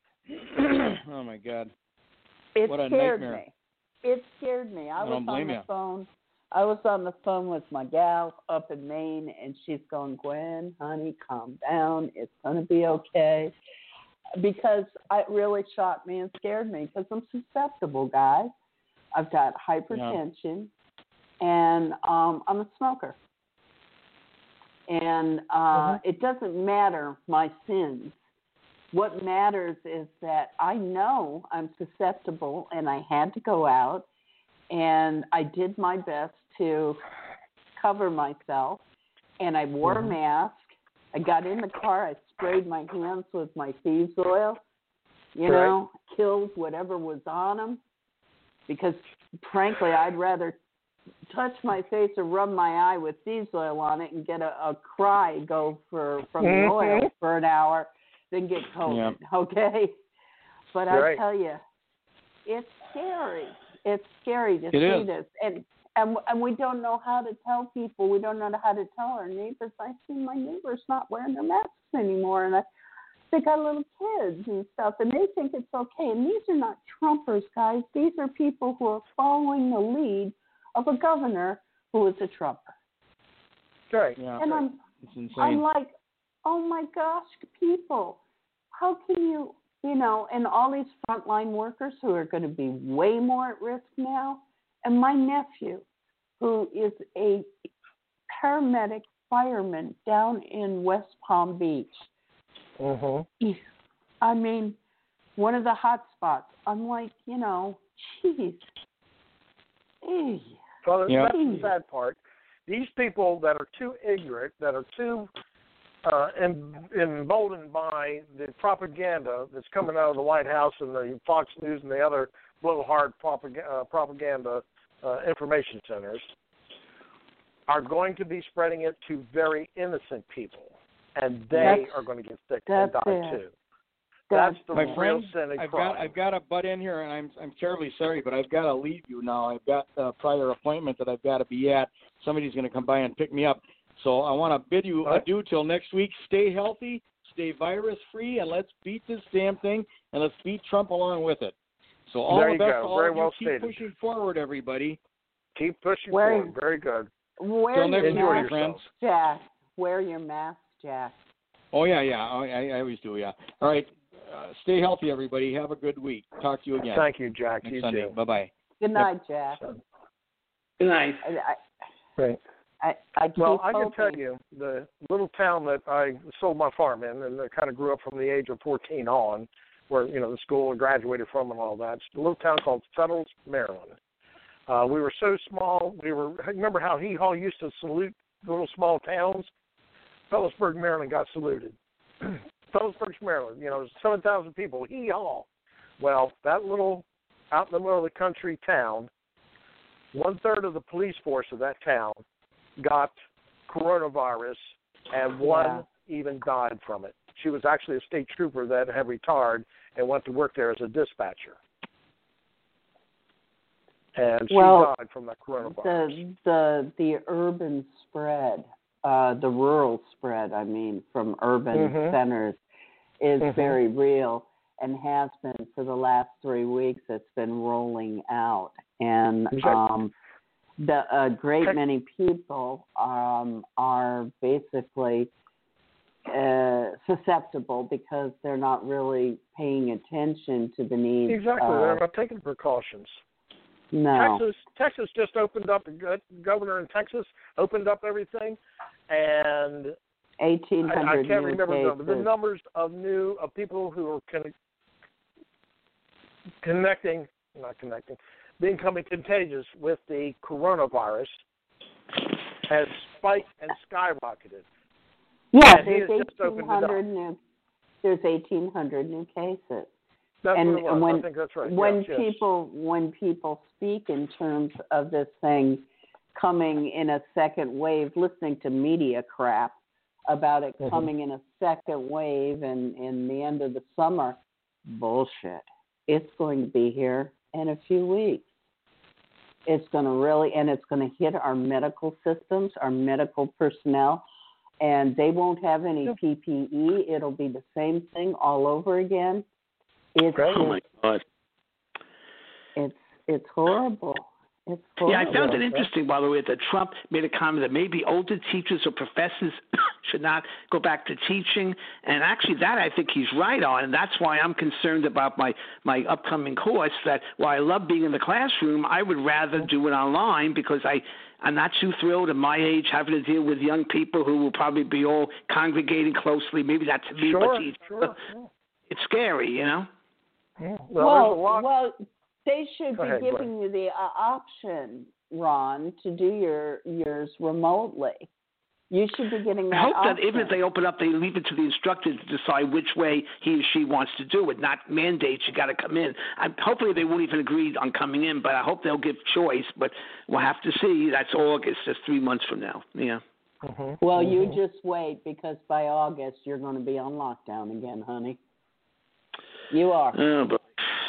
Oh my God. It What a scared nightmare. me. It scared me. I I was don't on blame the ya. phone. I was on the phone with my gal up in Maine, and she's going, Gwen, honey, calm down. It's going to be okay. Because it really shocked me and scared me because I'm susceptible, guys. I've got hypertension, and um, I'm a smoker. And uh, Mhm. it doesn't matter my sins. what matters is that I know I'm susceptible, and I had to go out, and I did my best to cover myself, and I wore mm-hmm. a mask. I got in the car. I sprayed my hands with my thieves oil, you right. know, killed whatever was on them, because, frankly, I'd rather touch my face or rub my eye with thieves oil on it and get a, a cry go for from the oil for an hour than get COVID, yep. okay? But right. I tell you, it's scary. It's scary to it see is. this. And, and and we don't know how to tell people. We don't know how to tell our neighbors. I see my neighbors not wearing their masks anymore, and I, they got little kids and stuff, and they think it's okay. And these are not Trumpers, guys. These are people who are following the lead of a governor who is a Trumper. Right. Yeah. And I'm, it's insane. I'm like, oh my gosh, people, how can you, you know, and all these frontline workers who are going to be way more at risk now, and my nephew, who is a paramedic fireman down in West Palm Beach. Mm-hmm. I mean, one of the hot spots. I'm like, you know, geez. Hey. Well, yeah. that's the sad part. These people that are too ignorant, that are too uh, em- emboldened by the propaganda that's coming out of the White House and the Fox News and the other blowhard propaganda, uh, propaganda uh, information centers, are going to be spreading it to very innocent people, and they that's, are going to get sick and die it. too. That's the My real friend, cynic I've problem. got I've got to butt in here, and I'm I'm terribly sorry, but I've got to leave you now. I've got a prior appointment that I've got to be at. Somebody's going to come by and pick me up. So I want to bid you right. adieu till next week. Stay healthy, stay virus free, and let's beat this damn thing, and let's beat Trump along with it. So all there the you best go. to all Very of well you. stated. Keep pushing forward, everybody. Keep pushing Wear, forward. Very good. Wear Till next your week, Enjoy my mask, friends. Jack. Wear your mask, Jack. Oh yeah, yeah. I, I always do. Yeah. All right. Uh, stay healthy, everybody. Have a good week. Talk to you again. Thank you, Jack. Next You Sunday. too. Bye bye. Good night, Jack. Good night. I, I, Right. I, I keep Well, I can hoping. tell you, the little town that I sold my farm in, and I kind of grew up from the age of fourteen on, where, you know, the school I graduated from and all that, it's a little town called Fettl's, Maryland. Uh, we were so small. We were. Remember how Hee Haw used to salute little small towns? Phillipsburg, Maryland got saluted. Phillipsburg, Maryland, you know, seven thousand people, Hee Haw. Well, that little out in the middle of the country town, one-third of the police force of that town got coronavirus, and one yeah. even died from it. She was actually a state trooper that had retired and went to work there as a dispatcher. And she well, died from that coronavirus. The, the, the urban spread, uh, the rural spread, I mean, from urban mm-hmm. centers is mm-hmm. very real and has been for the last three weeks. It's been rolling out. And um, the, a great many people um, are basically uh, susceptible because they're not really paying attention to the needs. Exactly. Of, they're not taking precautions. No. Texas, Texas just opened up. The governor in Texas opened up everything, and eighteen hundred I, I can't new remember cases. the, the numbers of new of people who are con- connecting, not connecting, becoming contagious with the coronavirus has spiked and skyrocketed. Yeah, and there's just eighteen hundred new. There's eighteen hundred new cases. That's and what it was. when I think that's right. when yes, people yes. when people speak in terms of this thing coming in a second wave, listening to media crap about it mm-hmm. coming in a second wave and in the end of the summer, bullshit. It's going to be here in a few weeks. It's going to really, and it's going to hit our medical systems, our medical personnel, and they won't have any P P E. It'll be the same thing all over again. It's oh my God! It's it's horrible. It's horrible. Yeah, I found it interesting, by the way, that Trump made a comment that maybe older teachers or professors should not go back to teaching, and actually that I think he's right on, and that's why I'm concerned about my, my upcoming course, that while I love being in the classroom, I would rather do it online because I, I'm not too thrilled at my age having to deal with young people who will probably be all congregating closely. Maybe that's me, sure, but geez, sure, sure. it's scary, you know. Well, Well, there's a lot. well, they should Go be ahead, go giving you the uh, option, Ron, to do your yours remotely. You should be getting that I hope option. that even if they open up, they leave it to the instructor to decide which way he or she wants to do it, not mandate you got to come in. I, hopefully they won't even agree on coming in, but I hope they'll give choice. But we'll have to see. That's August. That's three months from now. Yeah. Mm-hmm. Well, you mm-hmm. just wait, because by August you're going to be on lockdown again, honey. You are. Oh, but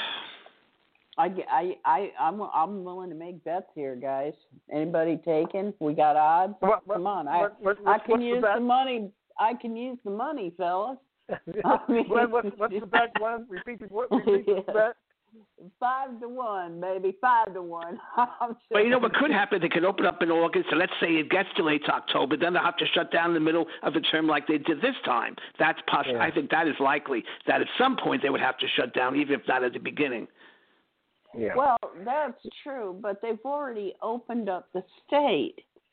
I, I, I, I'm, I'm willing to make bets here, guys. Anybody taking? We got odds? What, what, Come on. I, what, what, I what's, can what's use the, the money. I can use the money, fellas. I mean, Glenn, what's, what's the bet, Glenn? Repeat the, what, repeat the Yeah. bet. Five to one, baby. Five to one. Well, you know what could happen? They could open up in August, and let's say it gets delayed to October. Then they'll have to shut down in the middle of the term like they did this time. That's possible. Yeah. I think that is likely. That at some point they would have to shut down, even if not at the beginning. Yeah. Well, that's true, but they've already opened up the state.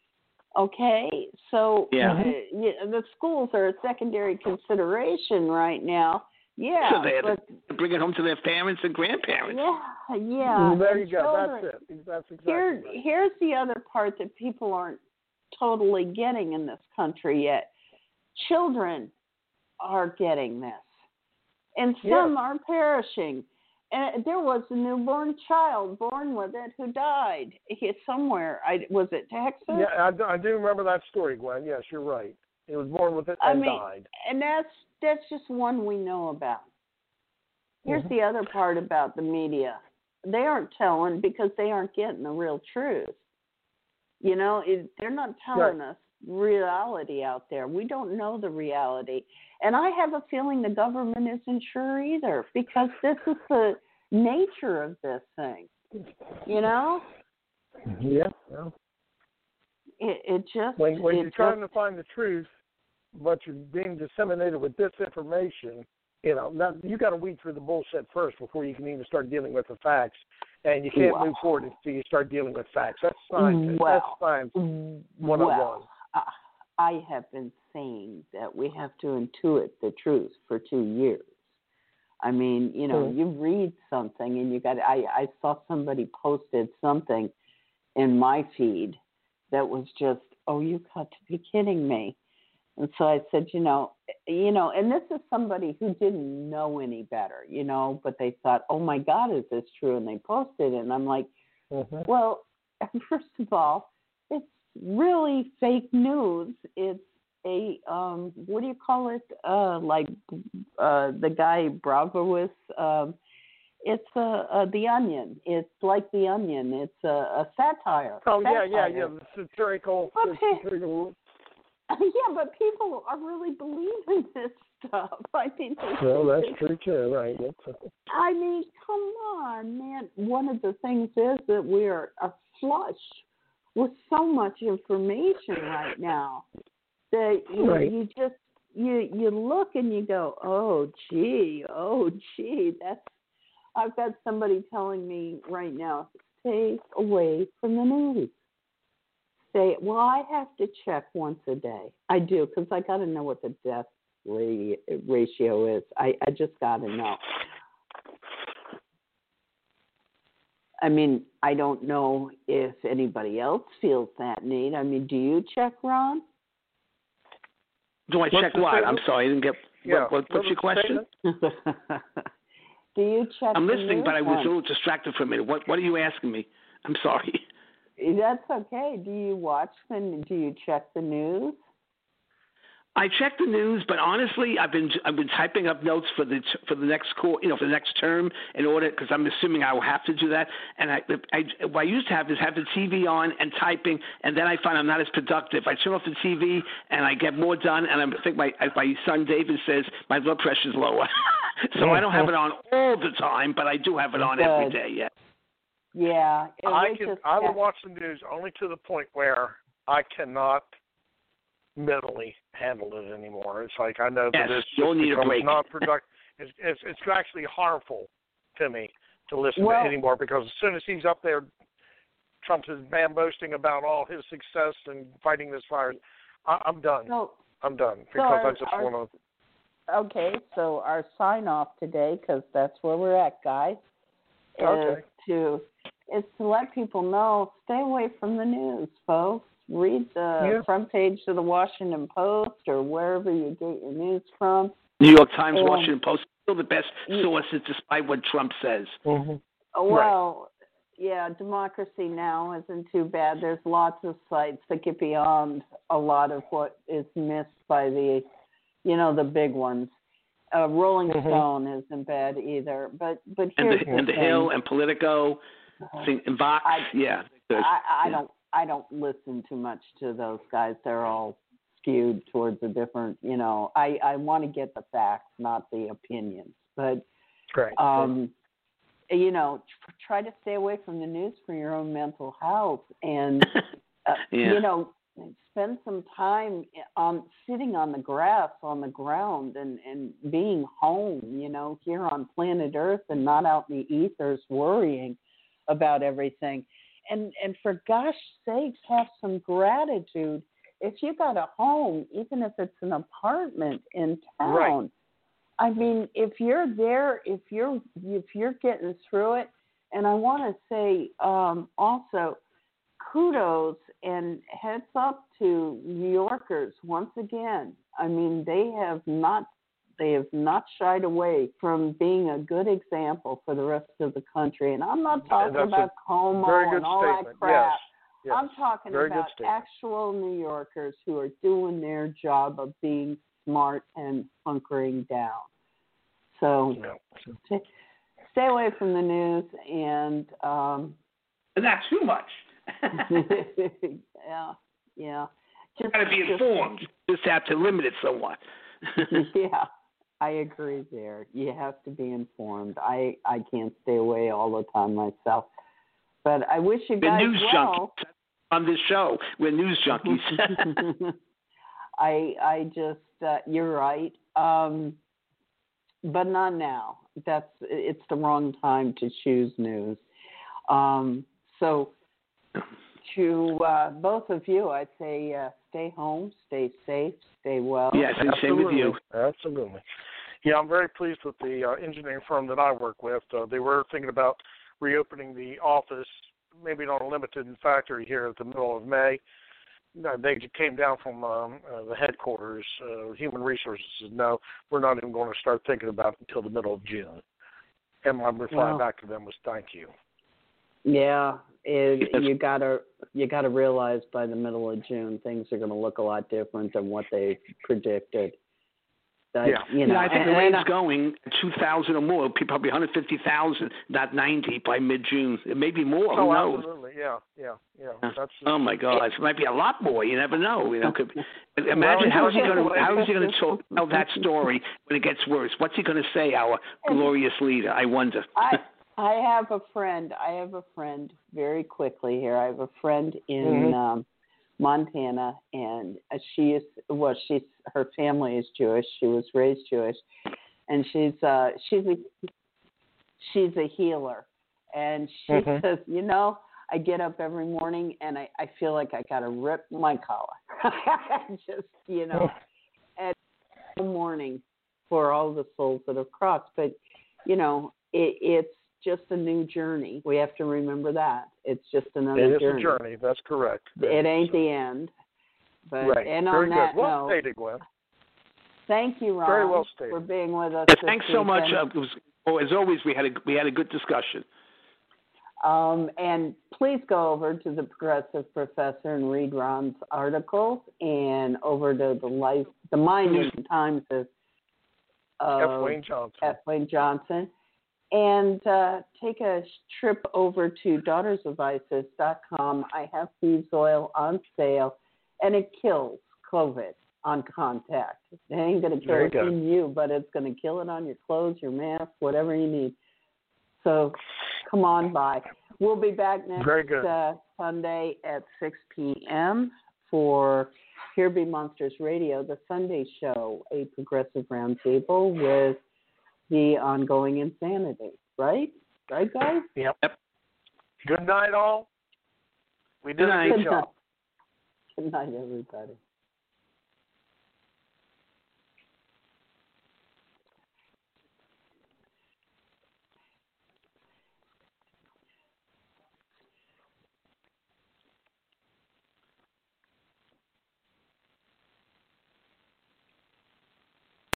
Okay, so Yeah. uh, yeah, the schools are a secondary consideration right now. Yeah, So they have but, to bring it home to their parents and grandparents. yeah, yeah. there you and go. children- That's it. That's exactly Here, right. here's the other part that people aren't totally getting in this country yet. Children are getting this, and some Yeah. are perishing. And there was a newborn child born with it who died he, somewhere. I, was it Texas? Yeah, I, do- I do remember that story, Glenn. Yes, you're right. He was born with it I and mean, died. and that's that's just one we know about. Here's Mhm. the other part about the media. They aren't telling because they aren't getting the real truth. You know, it, they're not telling Right. us reality out there. We don't know the reality. And I have a feeling the government isn't sure either, because this is the nature of this thing. You know? Yeah. Well, It, it just... when when it you're trying just, to find the truth, but you're being disseminated with disinformation, you know, now you got to weed through the bullshit first before you can even start dealing with the facts. And you can't Well. move forward until you start dealing with facts. That's science. Well. That's science one oh one. Well, I, I have been saying that we have to intuit the truth for two years. I mean, you know, Mhm. you read something and you got. I, I saw somebody posted something in my feed that was just, oh, you got to be kidding me. And so I said, you know, you know, and this is somebody who didn't know any better, you know, but they thought, oh my God, is this true? And they posted it, and I'm like, Mm-hmm. well, first of all, it's really fake news. It's a um, what do you call it? Uh, like uh, the guy Bravowitz. Um, it's uh, uh, the Onion. It's like the Onion. It's a, a satire. Oh yeah, yeah, satire. yeah. The satirical. Okay. the satirical. Yeah, but people are really believing this stuff. I mean, they Well, think that's true too, right? That's a, I mean, come on, man. One of the things is that we are, are flush with so much information right now that you, Right. you just you you look and you go, oh gee, oh gee, that's. I've got somebody telling me right now, stay away from the news. Stay. Well, I have to check once a day. I do, because I got to know what the death ratio is. I, I just got to know. I mean, I don't know if anybody else feels that need. I mean, do you check, Ron? Do I What's check the what? statement? I'm sorry, I didn't get. yeah. What, what, what's your was the question? statement? Do you check? I'm the listening, news but I was one? a little distracted for a minute. What What are you asking me? I'm sorry. That's okay. Do you watch the? Do you check the news? I check the news, but honestly, I've been I've been typing up notes for the for the next course, you know, for the next term in order, because I'm assuming I will have to do that. And I, I what I used to have is have the T V on and typing, and then I find I'm not as productive. I turn off the T V and I get more done. And I think my my son David says my blood pressure is lower, so I don't have it on all the time, but I do have it on Good. every day. Yeah. Yeah. it I was can. just I will that- watch the news only to the point where I cannot mentally handle it anymore. It's like I know Yes, that it's you'll need a becomes break. not productive. It's, it's it's actually harmful to me to listen Well- to anymore, because as soon as he's up there, Trump is bam-boasting about all his success and fighting this virus. I, I'm done. So, I'm done so because are, I just are, want to. okay, so our sign off today, because that's where we're at, guys, is Okay. to is to let people know, stay away from the news, folks. Read the Yeah. front page of the Washington Post or wherever you get your news from. New York Times, And- Washington Post, still the best sources despite what Trump says. Mm-hmm. Well, yeah, Democracy Now! Isn't too bad. There's lots of sites that get beyond a lot of what is missed by the, you know, the big ones. Uh, Rolling Mhm. Stone isn't bad either. But but And here's the, the and the thing. Hill and Politico, thing, and Vox, I- yeah. good. I, I Yeah. don't I don't listen too much to those guys. They're all skewed towards a different, you know. I, I want to get the facts, not the opinions. But Great. um, you know, try to stay away from the news for your own mental health, and uh, Yeah. you know, spend some time on sitting on the grass, on the ground, and and being home. You know, here on planet Earth, and not out in the ethers worrying about everything. And and for gosh sakes, have some gratitude. If you got a home, even if it's an apartment in town, Right. I mean, if you're there, if you're if you're getting through it, and I want to say um, also, kudos and heads up to New Yorkers once again. I mean, they have not they have not shied away from being a good example for the rest of the country. And I'm not talking That's a about Como very good and all statement. that crap. Yes. Yes. I'm talking Very good about statement. actual New Yorkers who are doing their job of being smart and hunkering down. So Yeah. t- stay away from the news and um, Not too much. yeah, yeah. Just Got to be just- informed. Just have to limit it somewhat. yeah, I agree there. You have to be informed. I, I can't stay away all the time myself. But I wish you We're guys news well. junkies on this show. We're news junkies. I I just uh, you're right. Um, but not now. That's it's the wrong time to choose news. Um, so to uh, both of you, I'd say uh, stay home, stay safe, stay well. Yes, and same with you. Absolutely. Yeah, I'm very pleased with the uh, engineering firm that I work with. Uh, they were thinking about reopening the office, maybe not a limited factory here at the middle of May. No, they came down from um, uh, the headquarters, uh, Human Resources, said, no, we're not even going to start thinking about it until the middle of June. And my reply Wow. back to them was, thank you. Yeah, it, Yes. you gotta you gotta realize by the middle of June things are going to look a lot different than what they predicted. That, Yeah. you know, yeah, I think and, the rate's and, going two thousand or more, probably one hundred fifty thousand, not ninety by mid-June. It may be more. Who Oh, knows? absolutely. Yeah, yeah, yeah. Uh, That's Oh my God! It might be a lot more. You never know. You know, could, imagine Well, how is he going to unfortunately- how is he going to tell that story when it gets worse? What's he going to say? Our glorious leader. I wonder. I I have a friend. I have a friend. Very quickly here, I have a friend in Mhm. um, Montana, and uh, she is well. She's her family is Jewish. She was raised Jewish, and she's uh, she's a she's a healer, and she Mhm. says, you know, I get up every morning and I, I feel like I got to rip my collar. Just you know, at the morning for all the souls that have crossed, but you know, it, it's just a new journey. We have to remember that. It's just another It is journey. a journey. That's correct. It ain't So- the end. But right. and Very on that good. Well note, stated, Gwen. thank you, Ron, Very well stated. for being with us. Yeah, this thanks so much. weekend. Uh, it was, oh, as always, we had a we had a good discussion. Um, and please go over to the Progressive Professor and read Ron's articles, and over to the life, the Mind of the Times of F. Wayne Johnson. F. Wayne Johnson, and uh, take a trip over to daughters of isis dot com. I have thieves oil on sale, and it kills COVID on contact. It ain't going to kill Very it good. in you, but it's going to kill it on your clothes, your mask, whatever you need. So come on by. We'll be back next Very good. uh, Sunday at six p.m. for Here Be Monsters Radio, the Sunday show, a progressive roundtable with the ongoing insanity. Right? Right, guys? Yep. Yep. Good night, all. We did Good a night. good Good job. night. Good night, everybody.